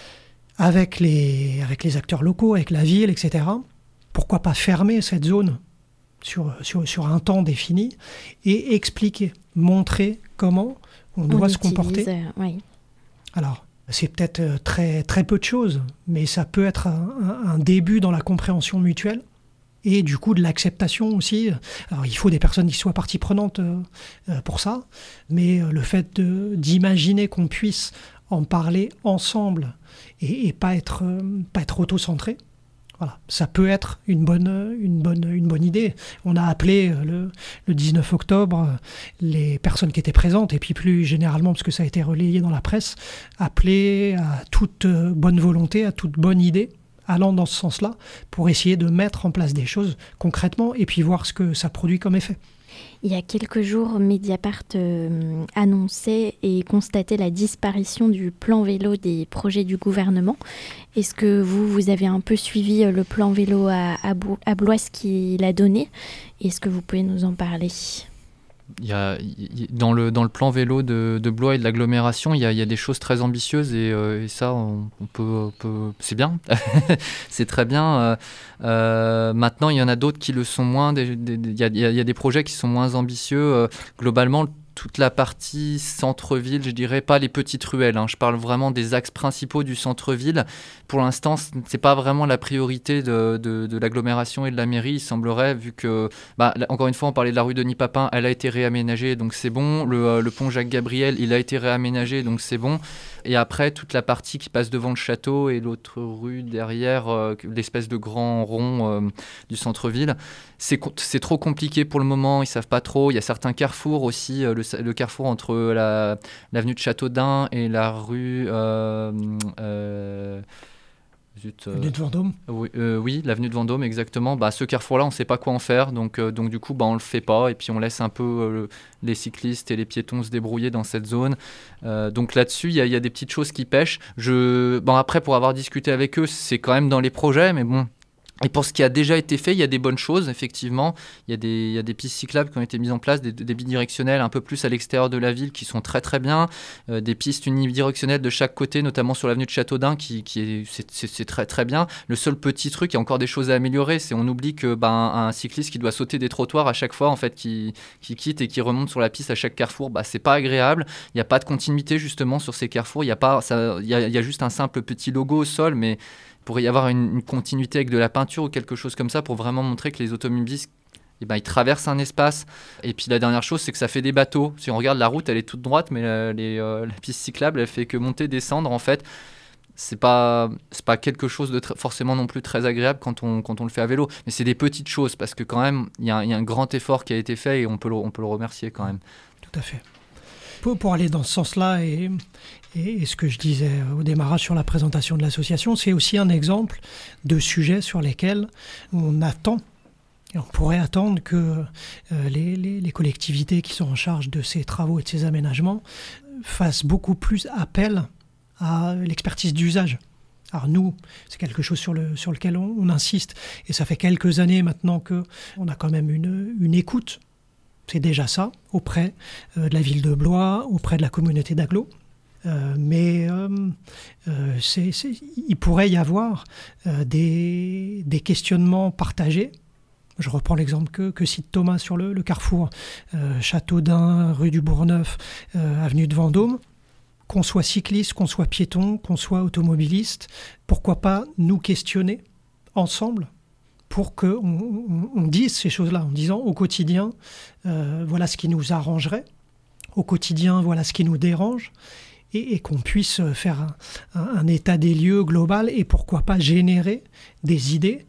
avec les, avec les acteurs locaux, avec la ville, et cetera. Pourquoi pas fermer cette zone sur, sur, sur un temps défini et expliquer, montrer comment on, on doit utilise, se comporter. Euh, oui. Alors, c'est peut-être très, très peu de choses, mais ça peut être un, un, un début dans la compréhension mutuelle. Et du coup, de l'acceptation aussi. Alors, il faut des personnes qui soient partie prenante euh, pour ça, mais le fait de, d'imaginer qu'on puisse en parler ensemble et, et pas être, euh, pas être auto-centré, voilà, ça peut être une bonne, une bonne, une bonne idée. On a appelé le, le dix-neuf octobre les personnes qui étaient présentes, et puis plus généralement, parce que ça a été relayé dans la presse, appelé à toute bonne volonté, à toute bonne idée, allant dans ce sens-là, pour essayer de mettre en place des choses concrètement et puis voir ce que ça produit comme effet. Il y a quelques jours, Mediapart euh, annonçait et constatait la disparition du plan vélo des projets du gouvernement. Est-ce que vous, vous avez un peu suivi le plan vélo à, à, à Blois, ce qu'il a donné ? Est-ce que vous pouvez nous en parler ? Il y a, il, dans, le, dans le plan vélo de, de Blois et de l'agglomération, il y a, il y a des choses très ambitieuses et, euh, et ça, on, on, peut, on peut, c'est bien, c'est très bien. Euh, euh, maintenant, il y en a d'autres qui le sont moins. Des, des, des, il, y a, il y a des projets qui sont moins ambitieux. Euh, globalement, toute la partie centre-ville, je dirais pas les petites ruelles, hein. Je parle vraiment des axes principaux du centre-ville. Pour l'instant, c'est pas vraiment la priorité de, de, de l'agglomération et de la mairie, il semblerait, vu que, bah, encore une fois, on parlait de la rue Denis Papin, elle a été réaménagée, donc c'est bon. Le, euh, le pont Jacques-Gabriel, il a été réaménagé, donc c'est bon. Et après, toute la partie qui passe devant le château et l'autre rue derrière, euh, l'espèce de grand rond euh, du centre-ville, c'est, c'est trop compliqué pour le moment, ils savent pas trop. Il y a certains carrefours aussi, euh, le, le carrefour entre la, l'avenue de Châteaudun et la rue... Euh, euh, Zut, euh, L'avenue de Vendôme. Oui, euh, oui, l'avenue de Vendôme, exactement. Bah, ce carrefour-là, on ne sait pas quoi en faire. Donc, euh, donc du coup, bah, on ne le fait pas. Et puis, on laisse un peu euh, les cyclistes et les piétons se débrouiller dans cette zone. Euh, donc là-dessus, il y, y a des petites choses qui pêchent. Je... Bon, après, pour avoir discuté avec eux, c'est quand même dans les projets. Mais bon... Et pour ce qui a déjà été fait, il y a des bonnes choses, effectivement. Il y a des, il y a des pistes cyclables qui ont été mises en place, des, des bidirectionnels un peu plus à l'extérieur de la ville qui sont très très bien. Euh, des pistes unidirectionnelles de chaque côté, notamment sur l'avenue de Châteaudun, qui, qui est, c'est, c'est, c'est très très bien. Le seul petit truc, il y a encore des choses à améliorer, c'est on oublie que ben, un cycliste qui doit sauter des trottoirs à chaque fois, en fait, qui, qui quitte et qui remonte sur la piste à chaque carrefour, bah, c'est pas agréable. Il n'y a pas de continuité justement sur ces carrefours. Il y a pas, ça, il y a, il y a juste un simple petit logo au sol, mais pourrait y avoir une, une continuité avec de la peinture ou quelque chose comme ça pour vraiment montrer que les automobilistes, eh ben, ils traversent un espace. Et puis la dernière chose, c'est que ça fait des bateaux. Si on regarde la route, elle est toute droite, mais la, les, euh, la piste cyclable, elle fait que monter, descendre. En fait, c'est pas, c'est pas quelque chose de tr- forcément non plus très agréable quand on, quand on le fait à vélo. Mais c'est des petites choses parce que quand même, il y, y a un grand effort qui a été fait et on peut le, on peut le remercier quand même. Tout à fait. Pour, pour aller dans ce sens-là et, et, et ce que je disais au démarrage sur la présentation de l'association, c'est aussi un exemple de sujets sur lesquels on attend, et on pourrait attendre que euh, les, les, les collectivités qui sont en charge de ces travaux et de ces aménagements fassent beaucoup plus appel à l'expertise d'usage. Alors nous, c'est quelque chose sur, le, sur lequel on, on insiste, et ça fait quelques années maintenant qu'on a quand même une, une écoute, c'est déjà ça, auprès euh, de la ville de Blois, auprès de la communauté d'Aglo. Euh, mais euh, euh, c'est, c'est, il pourrait y avoir euh, des, des questionnements partagés. Je reprends l'exemple que, que cite Thomas sur le, le carrefour euh, Châteaudun, rue du Bourgneuf, euh, avenue de Vendôme. Qu'on soit cycliste, qu'on soit piéton, qu'on soit automobiliste, pourquoi pas nous questionner ensemble pour qu'on on, on dise ces choses-là, en disant au quotidien, euh, voilà ce qui nous arrangerait, au quotidien, voilà ce qui nous dérange, et, et qu'on puisse faire un, un, un état des lieux global et pourquoi pas générer des idées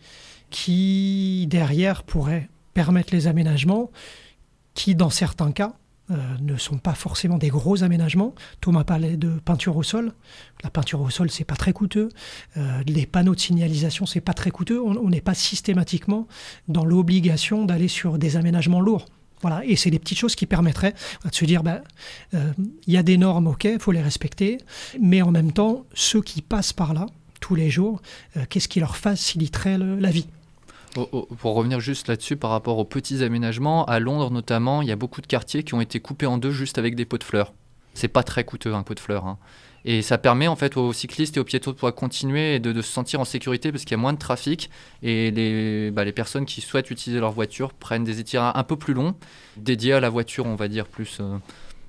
qui, derrière, pourraient permettre les aménagements qui, dans certains cas, euh, ne sont pas forcément des gros aménagements. Thomas parlait de peinture au sol. La peinture au sol, c'est pas très coûteux. Euh, les panneaux de signalisation, c'est pas très coûteux. On n'est pas systématiquement dans l'obligation d'aller sur des aménagements lourds. Voilà, et c'est des petites choses qui permettraient de se dire, ben, euh, y a des normes, ok, il faut les respecter, mais en même temps, ceux qui passent par là, tous les jours, euh, qu'est-ce qui leur faciliterait le, la vie ? Oh, oh, pour revenir juste là-dessus, par rapport aux petits aménagements, à Londres notamment, il y a beaucoup de quartiers qui ont été coupés en deux juste avec des pots de fleurs. C'est pas très coûteux, un pot de fleurs, hein. Et ça permet en fait aux cyclistes et aux piétons de pouvoir continuer et de, de se sentir en sécurité parce qu'il y a moins de trafic et les, bah, les personnes qui souhaitent utiliser leur voiture prennent des itinéraires un peu plus longs, dédiés à la voiture, on va dire plus. Euh...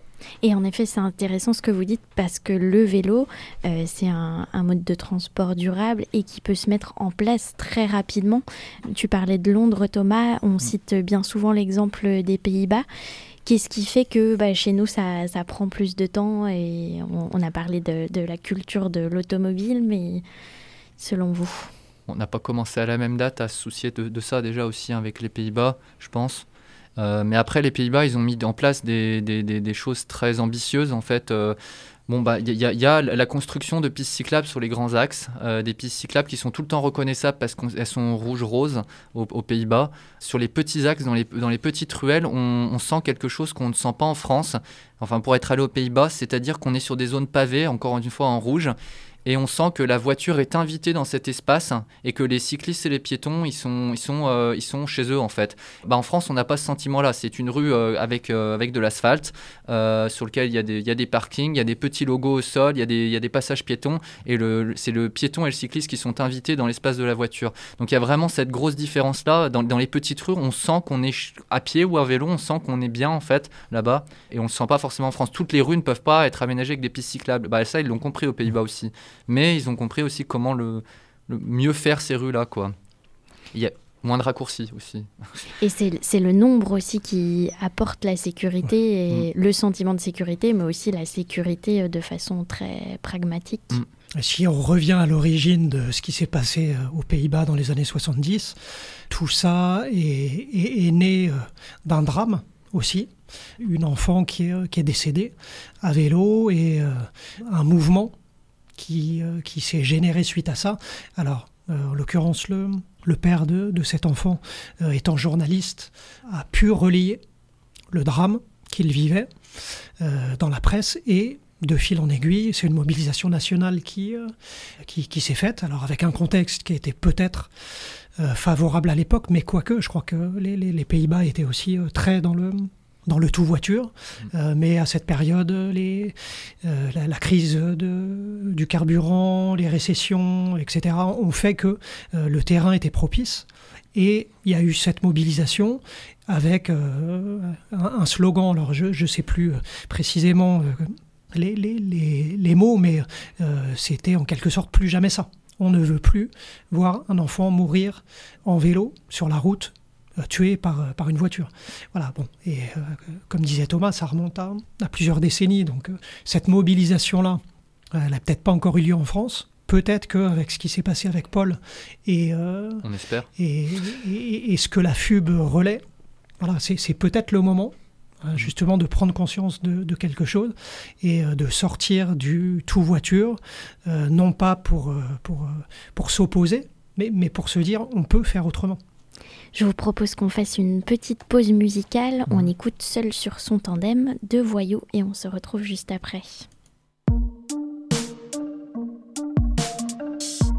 Et en effet, c'est intéressant ce que vous dites parce que le vélo, euh, c'est un, un mode de transport durable et qui peut se mettre en place très rapidement. Tu parlais de Londres, Thomas, on cite bien souvent l'exemple des Pays-Bas. Qu'est-ce qui fait que bah, chez nous, ça, ça prend plus de temps et on, on a parlé de, de la culture de l'automobile, mais selon vous ? On n'a pas commencé à la même date à se soucier de, de ça déjà aussi avec les Pays-Bas, je pense. Euh, mais après, les Pays-Bas, ils ont mis en place des, des, des, des choses très ambitieuses, en fait. Euh, bon, bah, il y, y, y a la construction de pistes cyclables sur les grands axes, euh, des pistes cyclables qui sont tout le temps reconnaissables parce qu'elles sont rouge-rose aux, aux Pays-Bas. Sur les petits axes, dans les, dans les petites ruelles, on, on sent quelque chose qu'on ne sent pas en France. Enfin, pour être allé aux Pays-Bas, c'est-à-dire qu'on est sur des zones pavées, encore une fois en rouge. Et on sent que la voiture est invitée dans cet espace et que les cyclistes et les piétons, ils sont, ils sont, euh, ils sont chez eux en fait. Bah, en France, on n'a pas ce sentiment-là. C'est une rue euh, avec, euh, avec de l'asphalte euh, sur lequel il y a des, il y a des parkings, il y a des petits logos au sol, il y a des, il y a des passages piétons et le, c'est le piéton et le cycliste qui sont invités dans l'espace de la voiture. Donc il y a vraiment cette grosse différence-là. Dans, dans les petites rues, on sent qu'on est à pied ou à vélo, on sent qu'on est bien en fait là-bas et on ne le sent pas forcément en France. Toutes les rues ne peuvent pas être aménagées avec des pistes cyclables. Bah, ça, ils l'ont compris aux Pays-Bas aussi. Mais ils ont compris aussi comment le, le mieux faire ces rues-là, quoi. Il y a moins de raccourcis aussi. Et c'est, c'est le nombre aussi qui apporte la sécurité, et mmh. le sentiment de sécurité, mais aussi la sécurité de façon très pragmatique. Mmh. Si on revient à l'origine de ce qui s'est passé aux Pays-Bas dans les années soixante-dix, tout ça est, est, est né d'un drame aussi. Une enfant qui est, qui est décédée à vélo et euh, un mouvement Qui, euh, qui s'est généré suite à ça. Alors, euh, en l'occurrence, le, le père de, de cet enfant, euh, étant journaliste, a pu relayer le drame qu'il vivait euh, dans la presse et, de fil en aiguille, c'est une mobilisation nationale qui, euh, qui, qui s'est faite, alors avec un contexte qui était peut-être euh, favorable à l'époque, mais quoique, je crois que les, les, les Pays-Bas étaient aussi euh, très dans le... dans le tout voiture, euh, mais à cette période, les, euh, la, la crise de, du carburant, les récessions, et cetera, ont fait que euh, le terrain était propice. Et il y a eu cette mobilisation avec euh, un, un slogan, alors je ne sais plus précisément euh, les, les, les, les mots, mais euh, c'était en quelque sorte plus jamais ça. On ne veut plus voir un enfant mourir en vélo sur la route, tué par, par une voiture. Voilà, bon. Et euh, comme disait Thomas, ça remonte à, à plusieurs décennies. Donc euh, cette mobilisation-là, euh, elle n'a peut-être pas encore eu lieu en France. Peut-être qu'avec ce qui s'est passé avec Paul et, euh, On espère. Et, et, et ce que la F U B relaie, voilà, c'est, c'est peut-être le moment euh, justement de prendre conscience de, de quelque chose et euh, de sortir du tout voiture, euh, non pas pour, euh, pour, euh, pour s'opposer, mais, mais pour se dire on peut faire autrement. Je vous propose qu'on fasse une petite pause musicale. On écoute Seul sur son tandem de Voyou et on se retrouve juste après.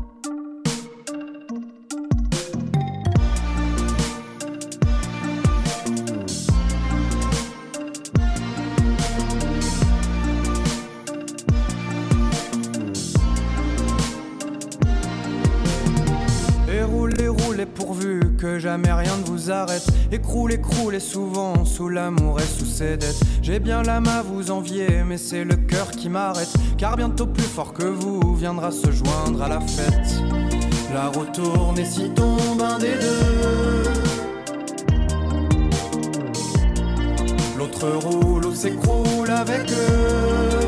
roulez pourvu que jamais rien ne vous arrête. Écroulez, écroulez souvent sous l'amour et sous ses dettes. J'ai bien l'âme à vous envier, mais c'est le cœur qui m'arrête. Car bientôt plus fort que vous viendra se joindre à la fête. La roue tourne et s'y tombe un des deux, l'autre roule ou s'écroule avec eux.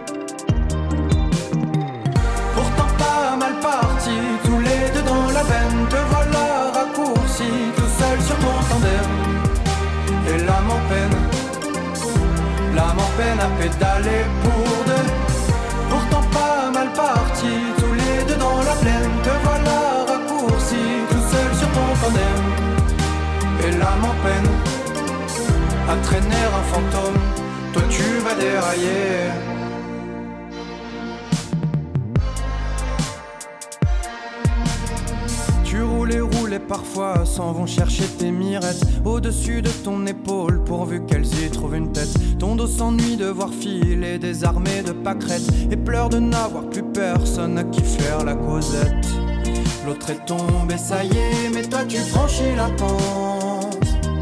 Pourtant pas mal parti, tous les deux dans la veine. Te voilà raccourci, tout seul sur ton tandem. Et l'âme en peine, l'âme en peine à pédaler pour deux. Pourtant pas mal parti, tous les deux dans la plaine. Te voilà raccourci, tout seul sur ton tandem. Et l'âme en peine à traîner un fantôme, toi tu vas dérailler. Tu roules et roules et parfois s'en vont chercher tes mirettes au-dessus de ton épaule pourvu qu'elles y trouvent une tête. Ton dos s'ennuie de voir filer des armées de pâquerettes et pleure de n'avoir plus personne à qui faire la causette. L'autre est tombé, ça y est, mais toi tu franchis la pente.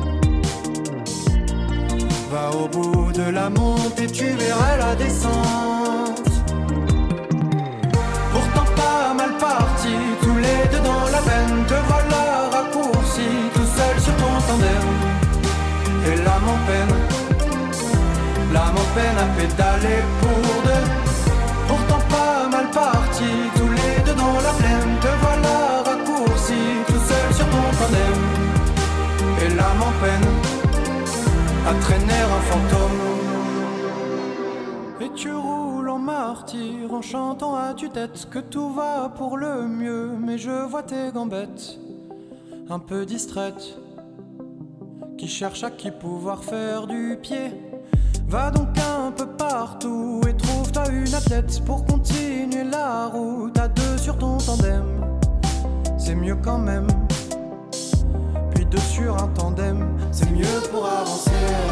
Va au bout de la montée, tu verras la descente. Pourtant pas mal parti, tous les deux dans la veine. Te voilà raccourci, tout seul sur ton tandem. Et l'âme en peine, l'âme en peine à pédaler pour deux. Pourtant pas mal parti, tous les deux dans la plaine. Te voilà raccourci, tout seul sur ton tandem. Et l'âme en peine à traîner un fantôme. Et tu roules en martyr en chantant à tue-tête que tout va pour le mieux. Mais je vois tes gambettes un peu distraites qui cherchent à qui pouvoir faire du pied. Va donc un peu partout et trouve-toi une athlète pour continuer la route à deux sur ton tandem. C'est mieux quand même. Puis deux sur un tandem, c'est mieux pour avancer.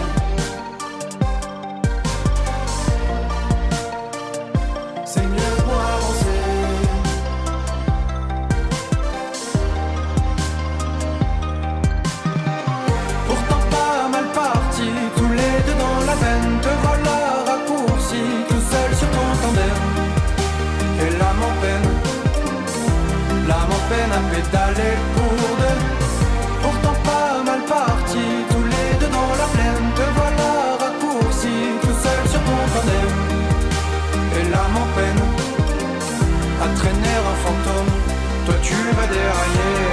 C'est mieux pour avancer. Pourtant pas mal parti, tous les deux dans la veine. Te voilà raccourci, tout seul sur ton tandem. Et l'âme en peine, l'âme en peine à pédaler pour deux. Pourtant pas mal parti, tous les deux dans la plaine. Te voilà raccourci, tout seul sur ton tandem. Et l'âme en peine à traîner un fantôme, toi tu vas dérailler.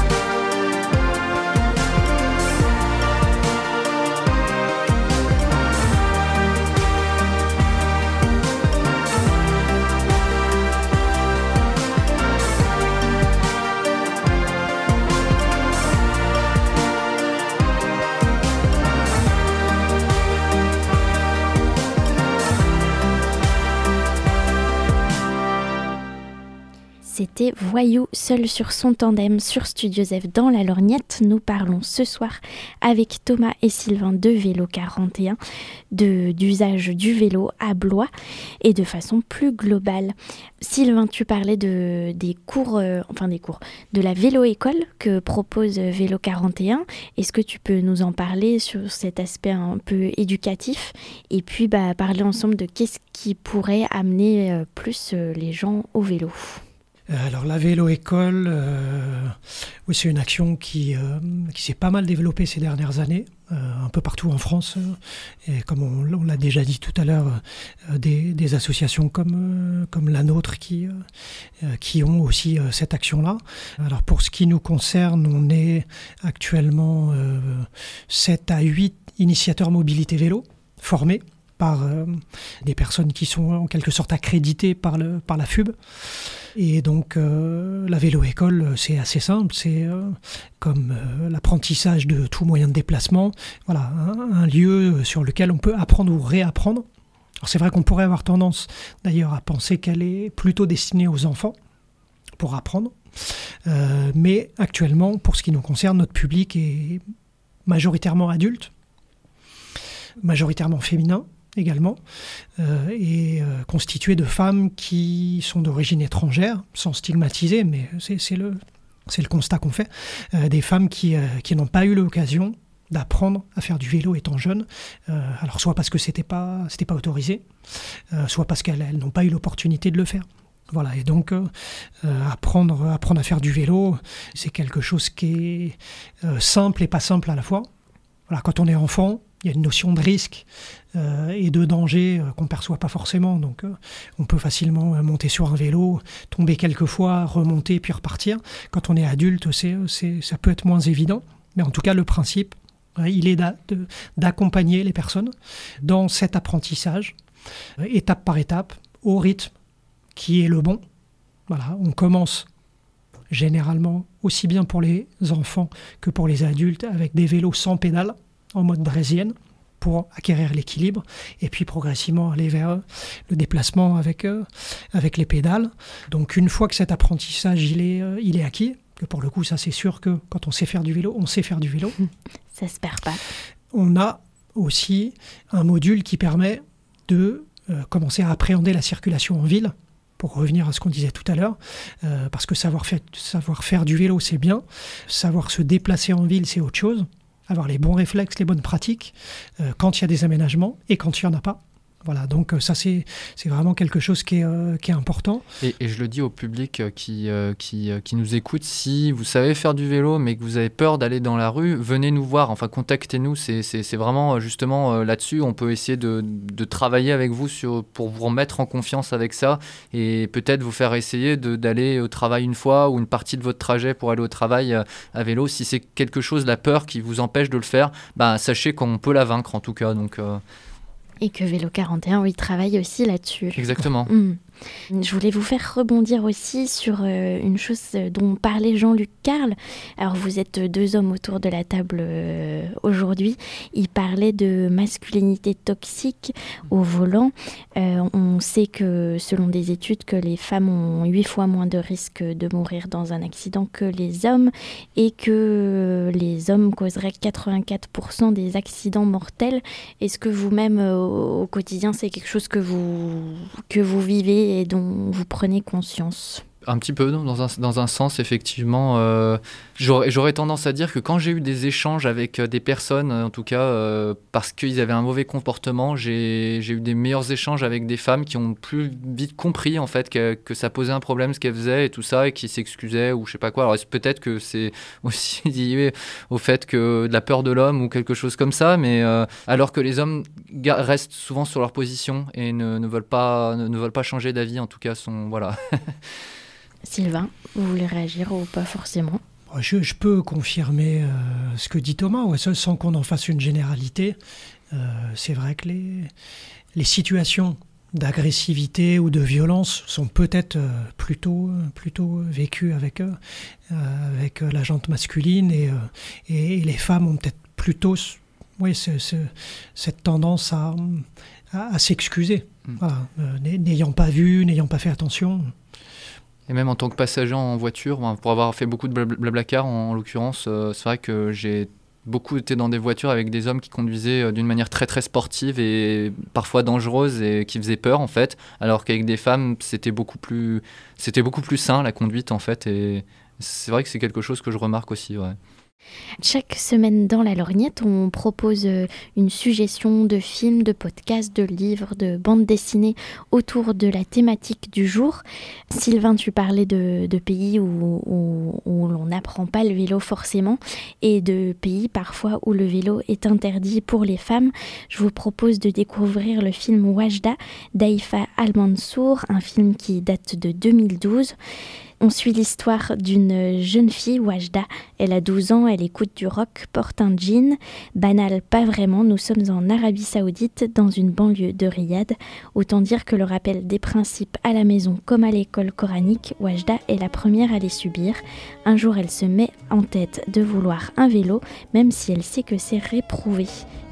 C'était Voyou seul sur son tandem sur Studio Zef dans la Lorgnette. Nous parlons ce soir avec Thomas et Sylvain de Vélo quarante et un, de, d'usage du vélo à Blois et de façon plus globale. Sylvain, tu parlais de, des cours, euh, enfin des cours, de la vélo-école que propose Vélo quarante et un. Est-ce que tu peux nous en parler sur cet aspect un peu éducatif et puis bah, parler ensemble de qu'est-ce qui pourrait amener euh, plus euh, les gens au vélo ? Alors la vélo-école, euh, oui, c'est une action qui, euh, qui s'est pas mal développée ces dernières années, euh, un peu partout en France. Et comme on, on l'a déjà dit tout à l'heure, euh, des, des associations comme, euh, comme la nôtre qui, euh, qui ont aussi euh, cette action-là. Alors pour ce qui nous concerne, on est actuellement euh, sept à huit initiateurs mobilité vélo formés par euh, des personnes qui sont en quelque sorte accréditées par, le, par la F U B. Et donc euh, la vélo-école, c'est assez simple, c'est euh, comme euh, l'apprentissage de tout moyen de déplacement, voilà, un, un lieu sur lequel on peut apprendre ou réapprendre. Alors c'est vrai qu'on pourrait avoir tendance d'ailleurs à penser qu'elle est plutôt destinée aux enfants pour apprendre, euh, mais actuellement, pour ce qui nous concerne, notre public est majoritairement adulte, majoritairement féminin également, euh, et euh, constitué de femmes qui sont d'origine étrangère, sans stigmatiser, mais c'est, c'est le, C'est le constat qu'on fait. Euh, des femmes qui, euh, qui n'ont pas eu l'occasion d'apprendre à faire du vélo étant jeunes. Euh, alors soit parce que c'était pas, c'était pas autorisé, euh, soit parce qu'elles elles n'ont pas eu l'opportunité de le faire. Voilà, et donc euh, apprendre, apprendre à faire du vélo, c'est quelque chose qui est euh, simple et pas simple à la fois. Voilà, quand on est enfant, il y a une notion de risque euh, et de danger euh, qu'on ne perçoit pas forcément. Donc euh, on peut facilement euh, monter sur un vélo, tomber quelques fois, remonter puis repartir. Quand on est adulte, c'est, c'est, ça peut être moins évident. Mais en tout cas, le principe, euh, il est d'a, de, d'accompagner les personnes dans cet apprentissage, euh, étape par étape, au rythme qui est le bon. Voilà, on commence généralement aussi bien pour les enfants que pour les adultes avec des vélos sans pédale, en mode draisienne, pour acquérir l'équilibre, et puis progressivement aller vers euh, le déplacement avec, euh, avec les pédales. Donc une fois que cet apprentissage il est, euh, il est acquis, que pour le coup ça c'est sûr que quand on sait faire du vélo, on sait faire du vélo. Ça se perd pas. On a aussi un module qui permet de euh, commencer à appréhender la circulation en ville, pour revenir à ce qu'on disait tout à l'heure, euh, parce que savoir faire, savoir faire du vélo c'est bien, savoir se déplacer en ville c'est autre chose. Avoir les bons réflexes, les bonnes pratiques, euh, quand il y a des aménagements et quand il n'y en a pas. Voilà, donc euh, ça c'est, c'est vraiment quelque chose qui est, euh, qui est important. Et, et je le dis au public euh, qui, euh, qui, euh, qui nous écoute, si vous savez faire du vélo mais que vous avez peur d'aller dans la rue, venez nous voir, enfin contactez-nous, c'est, c'est, c'est vraiment justement euh, là-dessus, on peut essayer de, de travailler avec vous sur, pour vous remettre en confiance avec ça et peut-être vous faire essayer de, d'aller au travail une fois ou une partie de votre trajet pour aller au travail euh, à vélo. Si c'est quelque chose, la peur qui vous empêche de le faire, bah, sachez qu'on peut la vaincre en tout cas. Donc, euh... Et que Vélo quarante et un, oui, travaille aussi là-dessus. Exactement. Mmh. Je voulais vous faire rebondir aussi sur euh, une chose dont parlait Jean-Luc Carle. Alors, vous êtes deux hommes autour de la table euh, aujourd'hui. Il parlait de masculinité toxique au volant. Euh, on sait que, selon des études, que les femmes ont huit fois moins de risques de mourir dans un accident que les hommes et que les hommes causeraient quatre-vingt-quatre pour cent des accidents mortels. Est-ce que vous-même, euh, au quotidien, c'est quelque chose que vous, que vous vivez et dont vous prenez conscience? Un petit peu, dans un, dans un sens, effectivement. Euh, j'aurais, j'aurais tendance à dire que quand j'ai eu des échanges avec des personnes, en tout cas, euh, parce qu'ils avaient un mauvais comportement, j'ai, j'ai eu des meilleurs échanges avec des femmes qui ont plus vite compris, en fait, que, que ça posait un problème, ce qu'elles faisaient et tout ça, et qui s'excusaient ou je sais pas quoi. Alors, peut-être que c'est aussi lié au fait que de la peur de l'homme ou quelque chose comme ça, mais euh, alors que les hommes ga- restent souvent sur leur position et ne, ne, veulent pas, ne, ne veulent pas changer d'avis, en tout cas, sont... Voilà. Sylvain, vous voulez réagir ou pas forcément? Je, je peux confirmer euh, ce que dit Thomas, ouais, sans qu'on en fasse une généralité. Euh, c'est vrai que les, les situations d'agressivité ou de violence sont peut-être euh, plutôt, plutôt vécues avec, euh, avec euh, la jante masculine et, euh, et, et les femmes ont peut-être plutôt ouais, ce, ce, cette tendance à, à, à s'excuser, mmh. voilà, euh, n'ayant pas vu, n'ayant pas fait attention. Et même en tant que passager en voiture, pour avoir fait beaucoup de blablacar en, en l'occurrence, euh, c'est vrai que j'ai beaucoup été dans des voitures avec des hommes qui conduisaient d'une manière très très sportive et parfois dangereuse et qui faisaient peur en fait, alors qu'avec des femmes c'était beaucoup plus, c'était beaucoup plus sain la conduite en fait, et c'est vrai que c'est quelque chose que je remarque aussi, ouais. Chaque semaine dans la lorgnette, on propose une suggestion de film, de podcast, de livre, de bande dessinée autour de la thématique du jour. Sylvain, tu parlais de, de pays où, où, où l'on n'apprend pas le vélo forcément et de pays parfois où le vélo est interdit pour les femmes. Je vous propose de découvrir le film Wajda d'Aïfa Al-Mansour, un film qui date de deux mille douze. On suit l'histoire d'une jeune fille, Wajda. Elle a douze ans, elle écoute du rock, porte un jean. Banal, pas vraiment, nous sommes en Arabie Saoudite, dans une banlieue de Riyad. Autant dire que le rappel des principes à la maison comme à l'école coranique, Wajda est la première à les subir. Un jour, elle se met en tête de vouloir un vélo, même si elle sait que c'est réprouvé.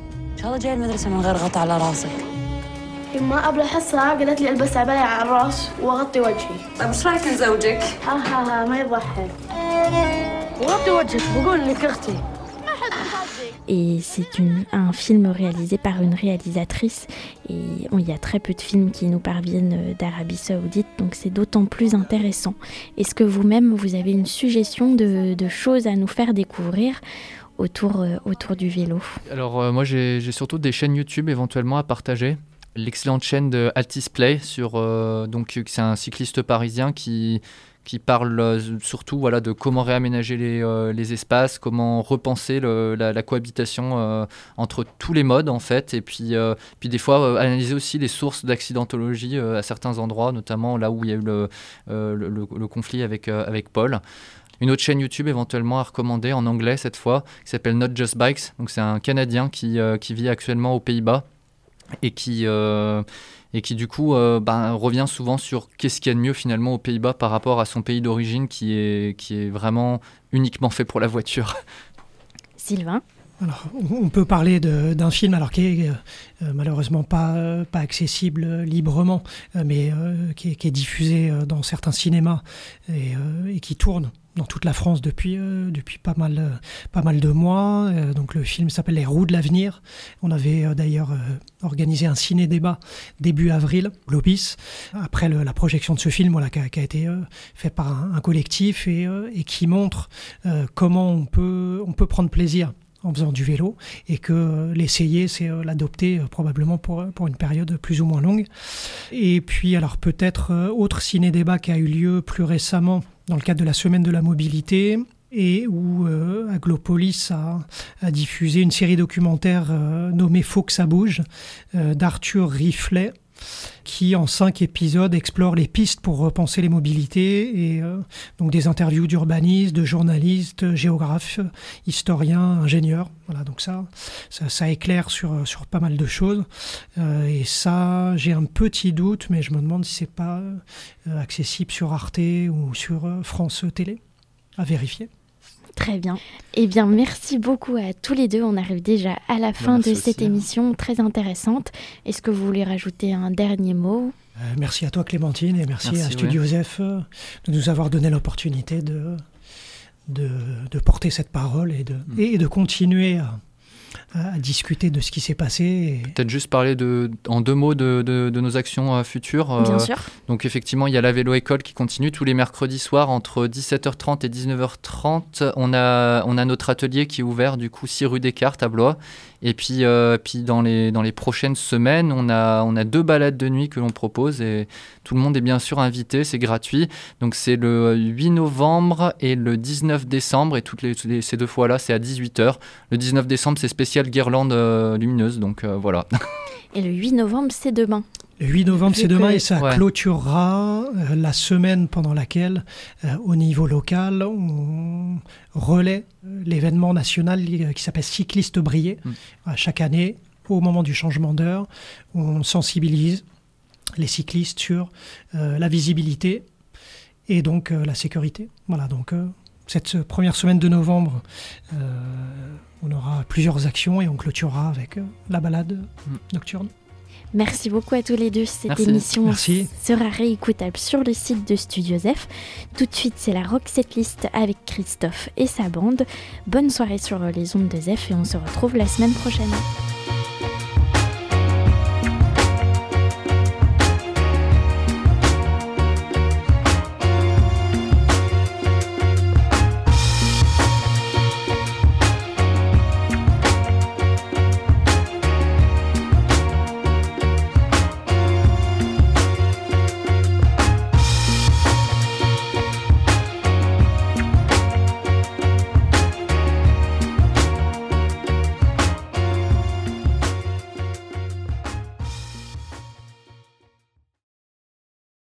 يما قبل الحصة قالت لي البس عباية على الراس واغطي وجهي. طيب ايش رايك نزوجك؟ ها ها ها ما يضحك. وغطي وجهك بقول لك اختي. Et c'est une, un film réalisé par une réalisatrice. Et il y a très peu de films qui nous parviennent d'Arabie Saoudite, donc c'est d'autant plus intéressant. Est-ce que vous-même, vous avez une suggestion de, de choses à nous faire découvrir autour, euh, autour du vélo? Alors euh, moi j'ai, j'ai surtout des chaînes YouTube éventuellement à partager. L'excellente chaîne de Altis Play, sur, euh, donc, c'est un cycliste parisien qui, qui parle euh, surtout voilà, de comment réaménager les, euh, les espaces, comment repenser le, la, la cohabitation euh, entre tous les modes en fait, et puis, euh, puis des fois euh, analyser aussi les sources d'accidentologie euh, à certains endroits, notamment là où il y a eu le, euh, le, le, le conflit avec, euh, avec Paul. Une autre chaîne YouTube éventuellement à recommander en anglais cette fois, qui s'appelle Not Just Bikes, donc c'est un Canadien qui, euh, qui vit actuellement aux Pays-Bas, et qui, euh, et qui du coup euh, ben, revient souvent sur qu'est-ce qu'il y a de mieux finalement aux Pays-Bas par rapport à son pays d'origine qui est, qui est vraiment uniquement fait pour la voiture. Sylvain? Alors, on peut parler de, d'un film alors qui est euh, malheureusement pas, euh, pas accessible euh, librement, euh, mais euh, qui, est, qui est diffusé euh, dans certains cinémas et, euh, et qui tourne dans toute la France depuis, euh, depuis pas, mal, euh, pas mal de mois. Euh, donc le film s'appelle Les Roues de l'avenir. On avait euh, d'ailleurs euh, organisé un ciné-débat début avril, Globis, après le, la projection de ce film voilà, qui, a, qui a été euh, fait par un, un collectif et, euh, et qui montre euh, comment on peut, on peut prendre plaisir en faisant du vélo, et que euh, l'essayer, c'est euh, l'adopter euh, probablement pour, pour une période plus ou moins longue. Et puis, alors peut-être euh, autre ciné-débat qui a eu lieu plus récemment dans le cadre de la Semaine de la mobilité, et où euh, Aglopolis a, a diffusé une série documentaire euh, nommée « Faut que ça bouge euh, » d'Arthur Riflet, qui en cinq épisodes explore les pistes pour repenser les mobilités, et euh, donc des interviews d'urbanistes, de journalistes, géographes, historiens, ingénieurs. Voilà, donc ça, ça, ça éclaire sur, sur pas mal de choses. Euh, et ça, j'ai un petit doute, mais je me demande si c'est pas euh, accessible sur Arte ou sur euh, France Télé. À vérifier. Très bien. Eh bien, merci beaucoup à tous les deux. On arrive déjà à la fin merci de cette aussi. émission très intéressante. Est-ce que vous voulez rajouter un dernier mot ? Euh, merci à toi Clémentine, et merci, merci à Studio ouais. Zef euh, de nous avoir donné l'opportunité de, de, de porter cette parole et de, mm. et de continuer à, à discuter de ce qui s'est passé. Et... Peut-être juste parler de, en deux mots de, de, de nos actions euh, futures. Bien euh, sûr. Donc effectivement, il y a la vélo-école qui continue tous les mercredis soirs entre dix-sept heures trente et dix-neuf heures trente. On a, on a notre atelier qui est ouvert du coup six rue Descartes à Blois. Et puis, euh, puis dans, les, dans les prochaines semaines, on a, on a deux balades de nuit que l'on propose et tout le monde est bien sûr invité, c'est gratuit. Donc c'est le huit novembre et le dix-neuf décembre, et toutes les, toutes les, ces deux fois-là, c'est à dix-huit heures. Le dix-neuf décembre, c'est spécial guirlande euh, lumineuse, donc euh, voilà. Et le huit novembre, c'est demain. Le huit novembre, c'est demain, que... et ça ouais. clôturera euh, la semaine pendant laquelle, euh, au niveau local, on relaie euh, l'événement national euh, qui s'appelle Cyclistes brillés. Mm. Euh, chaque année, au moment du changement d'heure, on sensibilise les cyclistes sur euh, la visibilité et donc euh, la sécurité. Voilà, donc euh, cette première semaine de novembre, euh, on aura plusieurs actions et on clôturera avec euh, la balade mm. nocturne. Merci beaucoup à tous les deux. Cette Merci. émission Merci. sera réécoutable sur le site de Studio Zef. Tout de suite, c'est la Rock Setlist avec Christophe et sa bande. Bonne soirée sur les ondes de Zef et on se retrouve la semaine prochaine.